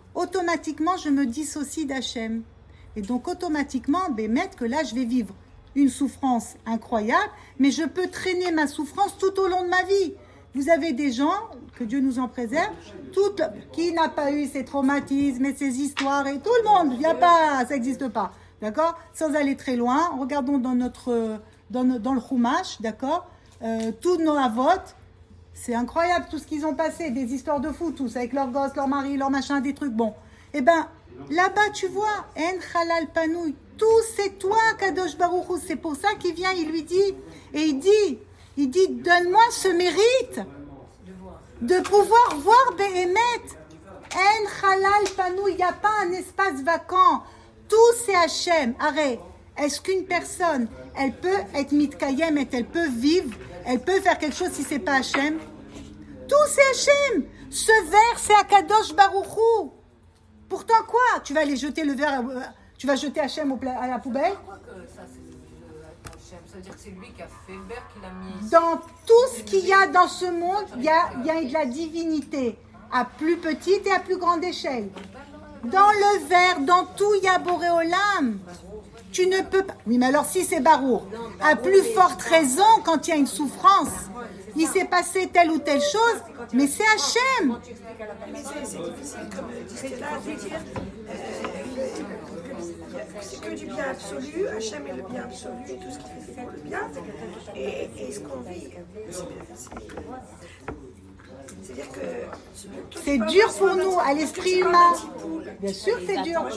automatiquement, je me dissocie d'Hachem. Et donc, automatiquement, bémet que là, je vais vivre une souffrance incroyable, mais je peux traîner ma souffrance tout au long de ma vie. Vous avez des gens, que Dieu nous en préserve, qui n'a pas eu ces traumatismes et ces histoires, et tout le monde, il n'y a pas, ça n'existe pas, d'accord? Sans aller très loin, regardons dans le Chumash, d'accord? Tous nos avotes, c'est incroyable tout ce qu'ils ont passé, des histoires de fous tous, avec leurs gosses, leur mari, leur machin, des trucs, bon. Eh ben, là-bas, tu vois, En Halal Panouy, tout c'est toi, Kadosh Baruch Hu, c'est pour ça qu'il vient, il lui dit, et il dit, donne-moi ce mérite de pouvoir voir Behemet. En Halal Panouy, il n'y a pas un espace vacant, tout c'est Hachem. Arrête, est-ce qu'une personne, elle peut être mitkayem, elle peut vivre, elle peut faire quelque chose si c'est pas Hachem? Tout c'est Hachem. Ce verre, c'est Akadosh Baruch Hu. Pourtant quoi? Tu vas aller jeter le verre, tu vas jeter Hachem à la poubelle? Je crois que ça, c'est Hachem. Ça veut dire que c'est lui qui a fait le verre, qu'il a mis ici. Dans tout ce qu'il y a dans ce monde, il y a de la divinité, à plus petite et à plus grande échelle. Dans le verre, dans tout, il y a Boré Olam. Tu ne peux pas... Oui, mais alors si c'est Barour, à plus forte raison quand il y a une souffrance, il s'est passé telle ou telle chose, mais c'est Hachem. Mais c'est difficile, comme disait là, de dire c'est que du bien absolu, Hachem est le bien absolu et tout ce qui fait c'est pour le bien. Et ce qu'on vit, c'est-à-dire que... C'est dur pour nous, à l'esprit humain. Bien sûr que c'est dur.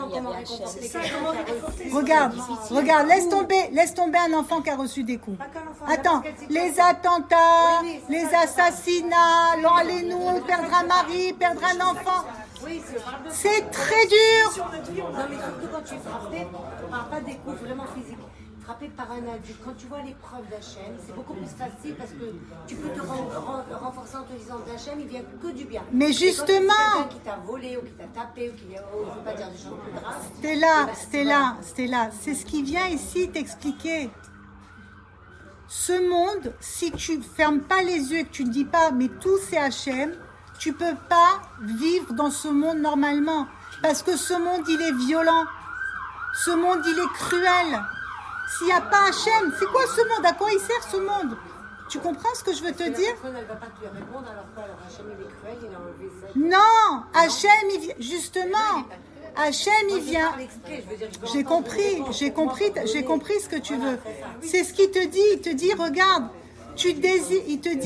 Regarde, laisse tomber un enfant qui a reçu des coups. Attends, les attentats, les assassinats, l'enlèvement, perdre un mari, perdre un enfant. C'est très dur. Non, mais surtout quand tu es frappé, on ne parle pas des coups vraiment physiques. Frappé par un adulte, quand tu vois l'épreuve d'Hachem, c'est beaucoup plus facile parce que tu peux te renforcer en te disant d'Hachem, il vient que du bien. Mais justement, quelqu'un qui t'a volé ou qui t'a tapé ou qui ne veut pas dire des choses plus graves. Stella, c'est ce qui vient ici t'expliquer. Ce monde, si tu fermes pas les yeux et que tu ne dis pas, mais tout c'est Hachem, tu peux pas vivre dans ce monde normalement. Parce que ce monde, il est violent. Ce monde, il est cruel. S'il n'y a pas Hachem, c'est quoi ce monde? À quoi il sert ce monde? Tu comprends ce que je veux te dire? Elle ne va pas te répondre, alors quoi? Alors Hachem, il est cruel, il a enlevé ça. Non, Hachem, il vient, justement. Hachem, il vient. J'ai compris ce que tu veux. C'est ce qu'il te dit. Il te dit, regarde, tu désires, il te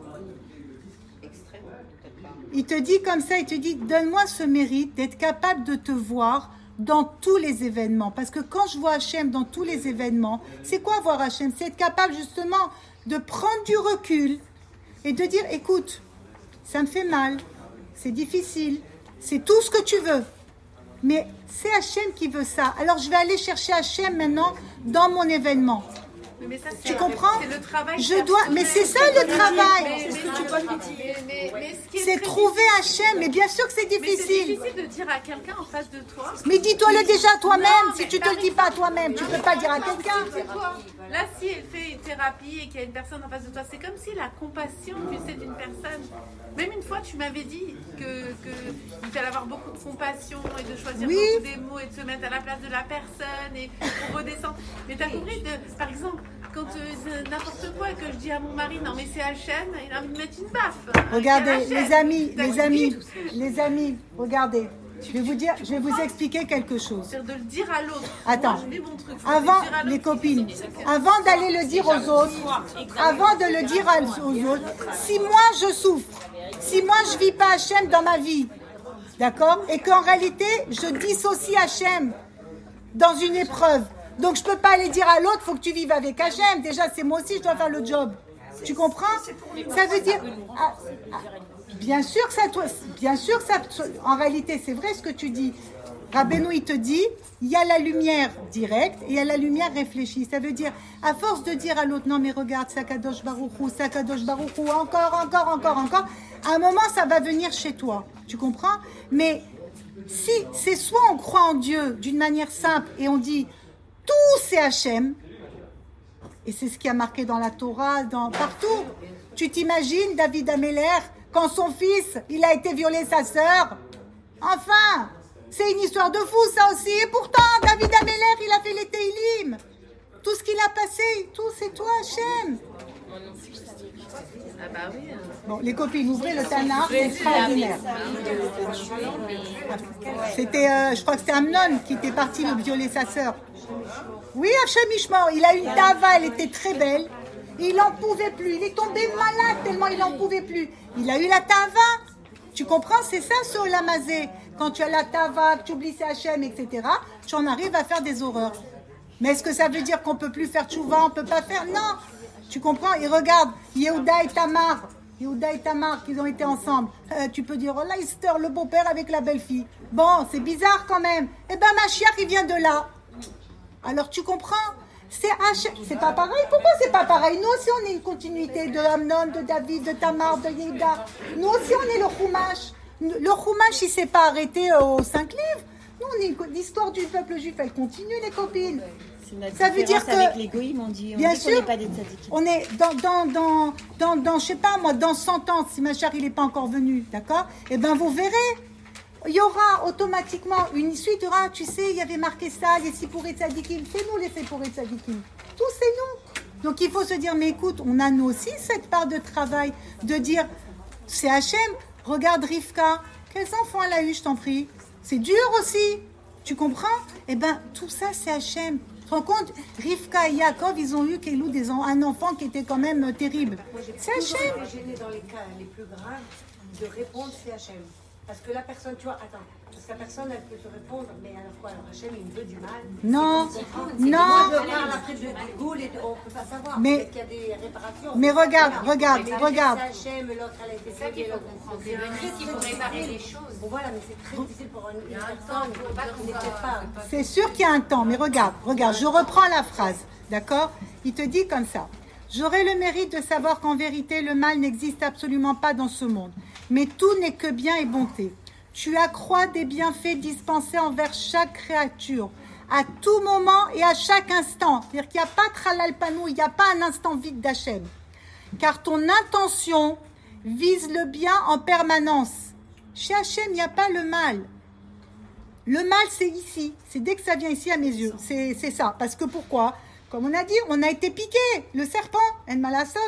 dit comme ça, il te dit, donne-moi ce mérite d'être capable de te voir dans tous les événements. Parce que quand je vois Hachem dans tous les événements, c'est quoi voir Hachem? C'est être capable justement de prendre du recul et de dire, écoute, ça me fait mal, c'est difficile, c'est tout ce que tu veux. Mais c'est Hachem qui veut ça. Alors je vais aller chercher Hachem maintenant dans mon événement. Mais ça, Tu comprends? C'est le travail. Mais c'est ça le travail. Mais ce qui est C'est très trouver Hachem. Mais bien sûr que c'est Mais c'est difficile. difficile de dire à quelqu'un en face de toi. Mais dis-toi-le déjà toi-même. Non, Si mais tu te le dis pas à toi-même, tu peux pas dire à quelqu'un. C'est quoi? Là, si elle fait une thérapie et qu'il y a une personne en face de toi, c'est comme si la compassion, tu sais, d'une personne. Même une fois, tu m'avais dit qu'il fallait avoir beaucoup de compassion et de choisir beaucoup des mots et de se mettre à la place de la personne et pour redescendre. Mais tu as compris, par exemple, quand n'importe quoi que je dis à mon mari, non mais c'est Hachem, il a envie de mettre une baffe. Regardez, les amis, regardez. Je vais vous expliquer quelque chose. C'est de le dire à l'autre. Attends, Moi, je vis mon truc. avant, les copines, avant d'aller le dire aux autres, si moi je souffre, si moi je vis pas Hachem dans ma vie, d'accord, et qu'en réalité je dissocie Hachem dans une épreuve, donc je peux pas aller dire à l'autre, faut que tu vives avec Hachem. Déjà, c'est moi aussi, je dois faire le job. Tu comprends? Ça veut dire, bien sûr que ça, en réalité, c'est vrai ce que tu dis. Rabbeinu, il te dit, il y a la lumière directe et il y a la lumière réfléchie. Ça veut dire, à force de dire à l'autre, non mais regarde, Sakadosh Baruchou, encore, à un moment, ça va venir chez toi. Tu comprends? Mais si c'est soit on croit en Dieu d'une manière simple et on dit, tout c'est Hachem, et c'est ce qui a marqué dans la Torah, partout. Tu t'imagines David Améler, quand son fils, il a été violé sa sœur? Enfin, c'est une histoire de fou ça aussi. Et pourtant, David Améler, il a fait les Teilim. Tout Hachem. Ah bah oui. Bon, les copines, ouvrez le Tanakh, c'est extraordinaire. C'était, je crois que c'était Amnon qui était parti le violer sa sœur. Oui, Hachem Ishmael, il a une tava, elle était très belle. Il n'en pouvait plus, il est tombé malade tellement il n'en pouvait plus. Il a eu la tava. Tu comprends, c'est ça sur l'amazé. Quand tu as la tava, que tu oublies c'est Hachem, etc., tu en arrives à faire des horreurs. Mais est-ce que ça veut dire qu'on ne peut plus faire tchouva, on ne peut pas faire? Non. Tu comprends? Et regarde, Yehuda et Tamar, qu'ils ont été ensemble. Tu peux dire, oh là, Esther, le beau-père avec la belle-fille. Bon, c'est bizarre quand même. Eh ben, Mashiach, il vient de là. Alors, tu comprends? C'est pas pareil. Pourquoi c'est pas pareil? Nous aussi, on est une continuité de Amnon, de David, de Tamar, de Yehuda. Nous aussi, on est le Chumash. Le Chumash, il s'est pas arrêté aux 5 livres. Nous, on est l'histoire du peuple juif, elle continue, les copines. Ça veut dire que avec les goïms, on dit, bien dit sûr, qu'on n'est pas des tzadikim. on est dans je sais pas moi, dans 100 ans, si Mashiach il n'est pas encore venu, d'accord? Eh ben vous verrez, il y aura automatiquement une suite, il y aura, tu sais, il y avait marqué ça, les Sipouré Tzadikim, c'est nous les Sipouré Tzadikim, tous c'est nous. Donc il faut se dire, mais écoute, on a nous aussi cette part de travail, de dire, c'est Hachem, regarde Rivka, quels enfants elle a eu, je t'en prie, c'est dur aussi, tu comprends? Eh ben tout ça c'est Hachem. Tu te rends compte, Rivka et Yaakov, ils ont eu un enfant qui était quand même terrible. C'est Hachem. Moi, j'ai été gênée dans les cas les plus graves de répondre c'est Hachem. Parce que la personne, tu vois, attends, parce que la personne, elle peut te répondre, mais alors quoi, alors Hachem, il me veut du mal. Non, Moi, non. je parle après de Goul et on ne peut pas savoir. Mais- Peut-être qu'il y a des réparations. Mais regarde. C'est Hachem, l'autre, elle a été C'est ça qu'il faut comprendre. C'est Denis qui faut réparer les choses. Bon, voilà, mais c'est très difficile pour une Il y a un personne temps, il faut pas qui qu'on n'est peut-être pas. C'est sûr qu'il y a un temps, mais regarde, je reprends la phrase, d'accord? Il te dit comme ça. J'aurai le mérite de savoir qu'en vérité, le mal n'existe absolument pas dans ce monde, mais tout n'est que bien et bonté. Tu accrois des bienfaits dispensés envers chaque créature, à tout moment et à chaque instant. C'est-à-dire qu'il n'y a pas tralalpanou, il n'y a pas un instant vide d'Hachem. Car ton intention vise le bien en permanence. Chez Hachem, il n'y a pas le mal. Le mal, c'est ici. C'est dès que ça vient ici à mes yeux. C'est ça. Parce que pourquoi? Comme on a dit, on a été piqué. Le serpent, En Malasot.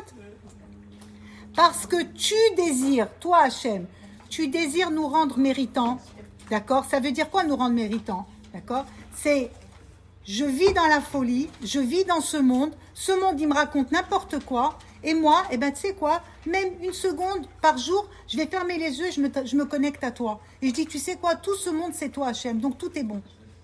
Parce que tu désires, toi Hachem, tu désires nous rendre méritants. D'accord? Ça veut dire quoi nous rendre méritants? D'accord? C'est, je vis dans la folie, je vis dans ce monde, il me raconte n'importe quoi. Et moi, eh ben, tu sais quoi? Même une seconde par jour, je vais fermer les yeux et je me connecte à toi. Et je dis, tu sais quoi? Tout ce monde, c'est toi, Hachem. Donc, tout est bon.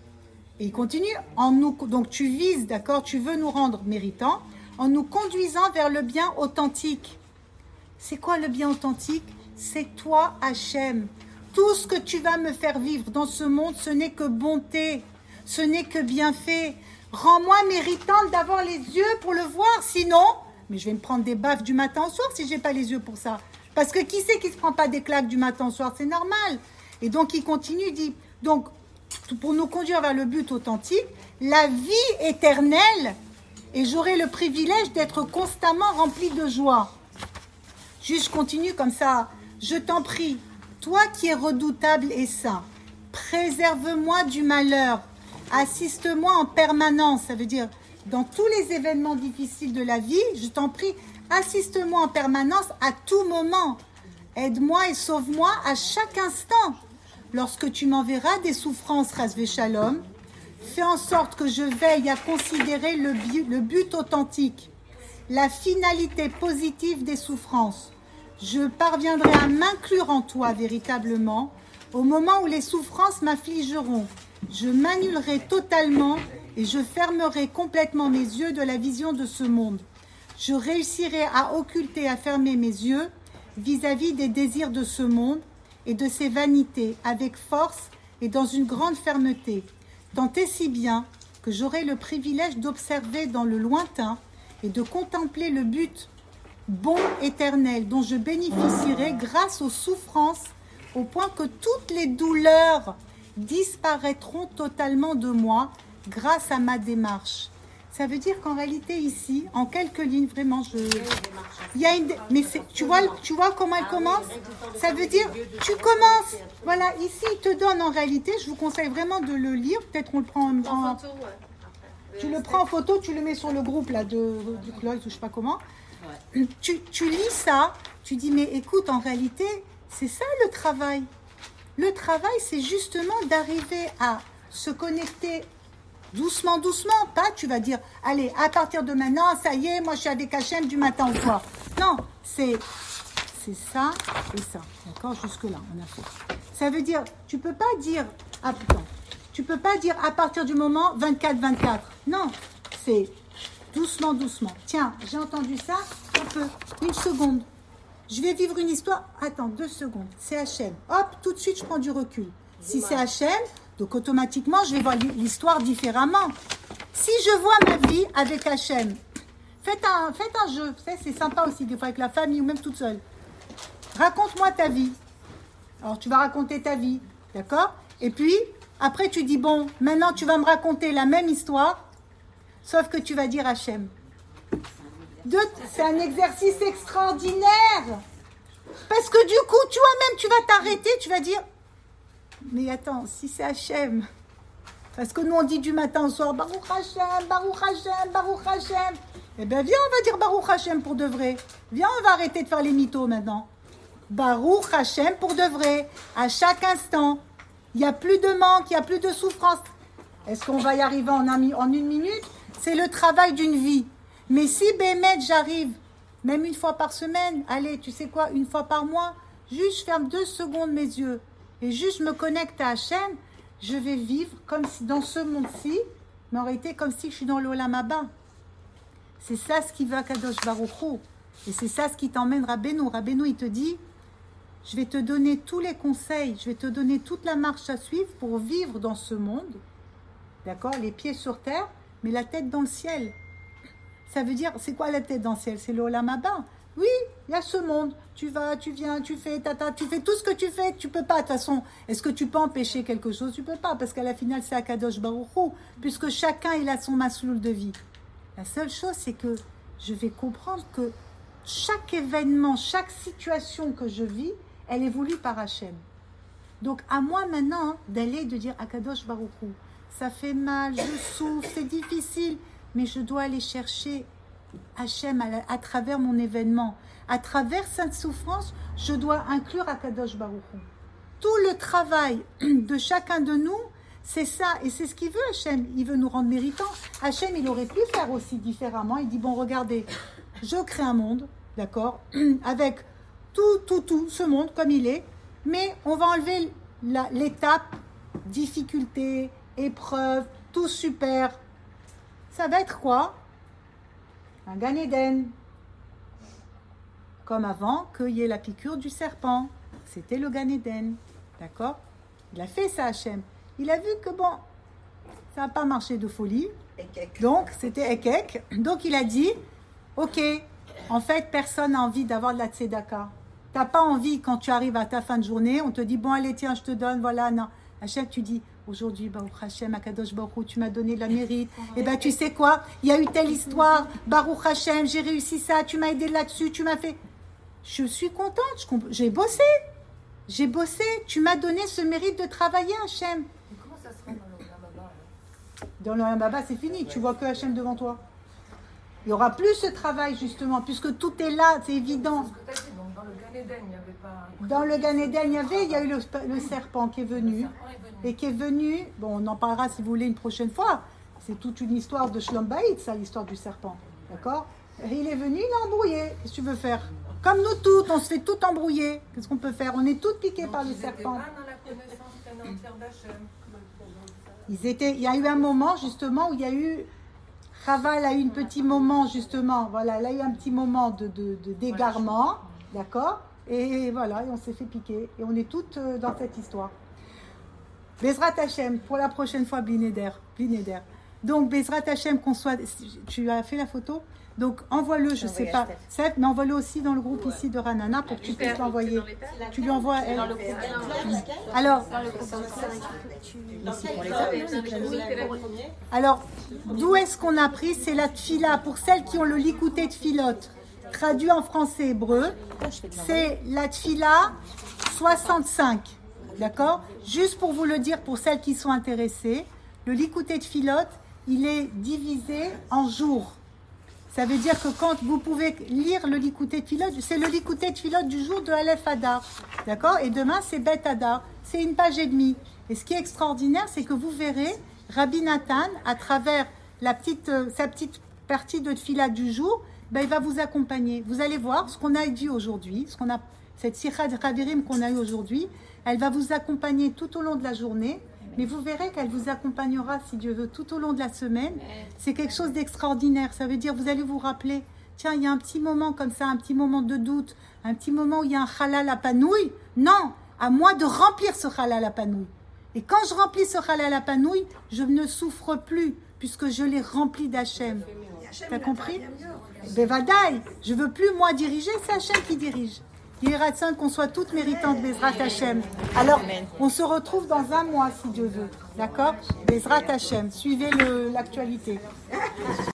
Et il continue. Donc, tu vises, d'accord? Tu veux nous rendre méritants en nous conduisant vers le bien authentique. C'est quoi le bien authentique? C'est toi, Hachem. Tout ce que tu vas me faire vivre dans ce monde, ce n'est que bonté. Ce n'est que bienfait. Rends-moi méritante d'avoir les yeux pour le voir. Sinon... Mais je vais me prendre des baffes du matin au soir si j'ai pas les yeux pour ça. Parce que qui c'est qui se prend pas des claques du matin au soir? C'est normal. Et donc, il continue, il dit, donc, pour nous conduire vers le but authentique, la vie éternelle, et j'aurai le privilège d'être constamment rempli de joie. Juste, je continue comme ça. Je t'en prie, toi qui es redoutable et saint, préserve-moi du malheur. Assiste-moi en permanence. Ça veut dire... Dans tous les événements difficiles de la vie, je t'en prie, assiste-moi en permanence à tout moment. Aide-moi et sauve-moi à chaque instant. Lorsque tu m'enverras des souffrances, Rasvé Shalom, fais en sorte que je veille à considérer le but authentique, la finalité positive des souffrances. Je parviendrai à m'inclure en toi véritablement au moment où les souffrances m'affligeront. Je m'annulerai totalement et je fermerai complètement mes yeux de la vision de ce monde. Je réussirai à occulter, à fermer mes yeux vis-à-vis des désirs de ce monde et de ses vanités avec force et dans une grande fermeté, tant et si bien que j'aurai le privilège d'observer dans le lointain et de contempler le but bon éternel dont je bénéficierai grâce aux souffrances au point que toutes les douleurs disparaîtront totalement de moi grâce à ma démarche. Ça veut dire qu'en réalité ici, en quelques lignes, vraiment, il y a une... Mais tu vois comment elle commence? Ça veut dire, tu commences. Voilà, ici, il te donne en réalité, je vous conseille vraiment de le lire. Peut-être on le prend en... Tu le prends en photo, tu le mets sur le groupe là de Cloyd ou je sais pas comment. Ouais. Tu lis ça, tu dis mais écoute, en réalité, c'est ça le travail. Le travail, c'est justement d'arriver à se connecter doucement, pas tu vas dire, allez, à partir de maintenant, ça y est, moi je suis avec Hachem du matin au soir. Non, c'est ça et ça. D'accord, jusque-là, on a fait. Ça veut dire, tu peux pas dire, tu peux pas dire à partir du moment 24. Non, c'est doucement. Tiens, j'ai entendu ça, un peu, une seconde. Je vais vivre une histoire. Attends, 2 secondes. C'est Hachem. Hop, tout de suite, je prends du recul. Si c'est Hachem, donc automatiquement, je vais voir l'histoire différemment. Si je vois ma vie avec Hachem, faites un jeu. Vous savez, c'est sympa aussi, des fois avec la famille ou même toute seule. Raconte-moi ta vie. Alors, tu vas raconter ta vie. D'accord? Et puis, après, tu dis, bon, maintenant, tu vas me raconter la même histoire, sauf que tu vas dire Hachem. C'est un exercice extraordinaire. Parce que du coup, tu vois, même tu vas t'arrêter, tu vas dire, mais attends, si c'est Hachem. Parce que nous, on dit du matin au soir, Baruch Hashem, Baruch Hashem, Baruch Hashem. Eh bien, viens, on va dire Baruch Hashem pour de vrai. Viens, on va arrêter de faire les mythos maintenant. Baruch Hashem pour de vrai. À chaque instant, il n'y a plus de manque, il n'y a plus de souffrance. Est-ce qu'on va y arriver en 1 minute? C'est le travail d'une vie. Mais si Bémet, j'arrive, même 1 fois par semaine, allez, tu sais quoi, 1 fois par mois, juste je ferme 2 secondes mes yeux et juste je me connecte à Hachem, je vais vivre comme si dans ce monde-ci, mais en réalité comme si je suis dans l'Olam Haba. C'est ça ce qui veut Akadosh Baruch Hu. Et c'est ça ce qui t'emmène Rabbeinu. Rabbeinu, il te dit, je vais te donner tous les conseils, je vais te donner toute la marche à suivre pour vivre dans ce monde. D'accord? Les pieds sur terre, mais la tête dans le ciel. Ça veut dire, c'est quoi la tête dans le ciel? C'est l'Olam Haba. Oui, il y a ce monde. Tu vas, tu viens, tu fais, tu fais tout ce que tu fais. Tu peux pas, de toute façon. Est-ce que tu peux empêcher quelque chose? Tu peux pas, parce qu'à la finale, c'est Akadosh Baruch Hu, puisque chacun, il a son masloul de vie. La seule chose, c'est que je vais comprendre que chaque événement, chaque situation que je vis, elle est voulue par Hachem. Donc, à moi maintenant d'aller de dire Akadosh Baruch Hu. Ça fait mal, je souffre, c'est difficile. Mais je dois aller chercher Hachem à travers mon événement. À travers cette souffrance, je dois inclure Akadosh Baruch Hu. Tout le travail de chacun de nous, c'est ça. Et c'est ce qu'il veut, Hachem. Il veut nous rendre méritants. Hachem, il aurait pu faire aussi différemment. Il dit, bon, regardez, je crée un monde, d'accord, avec tout, ce monde comme il est. Mais on va enlever l'étape, difficulté, épreuve, tout super. Ça va être quoi? Un Gan Eden. Comme avant qu'il y ait la piqûre du serpent. C'était le Gan Eden. D'accord? Il a fait ça, Hachem. Il a vu que bon, ça n'a pas marché de folie. Donc, c'était Ekek. Donc, il a dit, ok, en fait, personne n'a envie d'avoir de la tzedaka. Tu n'as pas envie, quand tu arrives à ta fin de journée, on te dit, bon, allez, tiens, je te donne, voilà, non. Hachem, tu dis, aujourd'hui, Baruch Hashem, Akadosh Baruch Hu, tu m'as donné de la mérite. Et ben, tu sais quoi? Il y a eu telle histoire. Baruch Hashem, j'ai réussi ça. Tu m'as aidé là-dessus. Tu m'as fait. Je suis contente. J'ai bossé. Tu m'as donné ce mérite de travailler, Hachem. Mais comment ça sera dans l'Olam Haba? Dans l'Olam Haba, c'est fini. Tu vois que Hachem devant toi. Il n'y aura plus ce travail, justement, puisque tout est là. C'est évident. C'est ce que tu as dit. Donc, dans le Gan Eden, il n'y avait pas. Dans le Gan Eden, il y a eu le serpent qui est venu. Et qui est venu, bon, on en parlera si vous voulez une prochaine fois. C'est toute une histoire de Shlom Bayit, ça, l'histoire du serpent. D'accord? Et il est venu, il a embrouillé. Qu'est-ce que tu veux faire? Comme nous toutes, on se fait tout embrouiller. Qu'est-ce qu'on peut faire? On est toutes piquées par le serpent. Pas dans la connaissance pleine entière d'Hachem. Il y a eu un moment, justement, où il y a eu. Raval a eu un petit moment, justement. Voilà, là, il y a eu un petit moment d'égarement. D'accord? Et voilà, et on s'est fait piquer. Et on est toutes dans cette histoire. Bezrat Hachem, pour la prochaine fois, Blinéder. Donc, Bezrat Hachem, qu'on soit... Tu as fait la photo? Donc, envoie-le, je ne sais pas, mais envoie-le aussi dans le groupe ici de Ranana pour que tu puisses l'envoyer. Tu lui envoies... Alors, d'où est-ce qu'on a pris? C'est la tfila. Pour celles qui ont le likouté de filote, traduit en français hébreu, c'est la tfila 65. D'accord? Juste pour vous le dire, pour celles qui sont intéressées, le likouté de filote, il est divisé en jours. Ça veut dire que quand vous pouvez lire le Likutei Tfilot, c'est le Likutei Tfilot du jour de Aleph Adar. D'accord? Et demain, c'est Bet Adar. C'est une page et demie. Et ce qui est extraordinaire, c'est que vous verrez Rabbi Nathan, à travers sa petite partie de Tfila du jour, il va vous accompagner. Vous allez voir ce qu'on a dit aujourd'hui, cette Sikha de Chavirim qu'on a eue aujourd'hui, elle va vous accompagner tout au long de la journée. Mais vous verrez qu'elle vous accompagnera, si Dieu veut, tout au long de la semaine. C'est quelque chose d'extraordinaire. Ça veut dire, vous allez vous rappeler, tiens, il y a un petit moment comme ça, un petit moment de doute, un petit moment où il y a un halal à panouille. Non, à moi de remplir ce halal à panouille. Et quand je remplis ce halal à panouille, je ne souffre plus, puisque je l'ai rempli d'Hachem. T'as compris? Bevadaï, je veux plus moi diriger, c'est Hachem qui dirige. Yiratzon, qu'on soit toutes méritantes Bezrat Hachem. Alors, on se retrouve dans un mois, si Dieu veut. D'accord? Bezrat Hachem. Suivez l'actualité.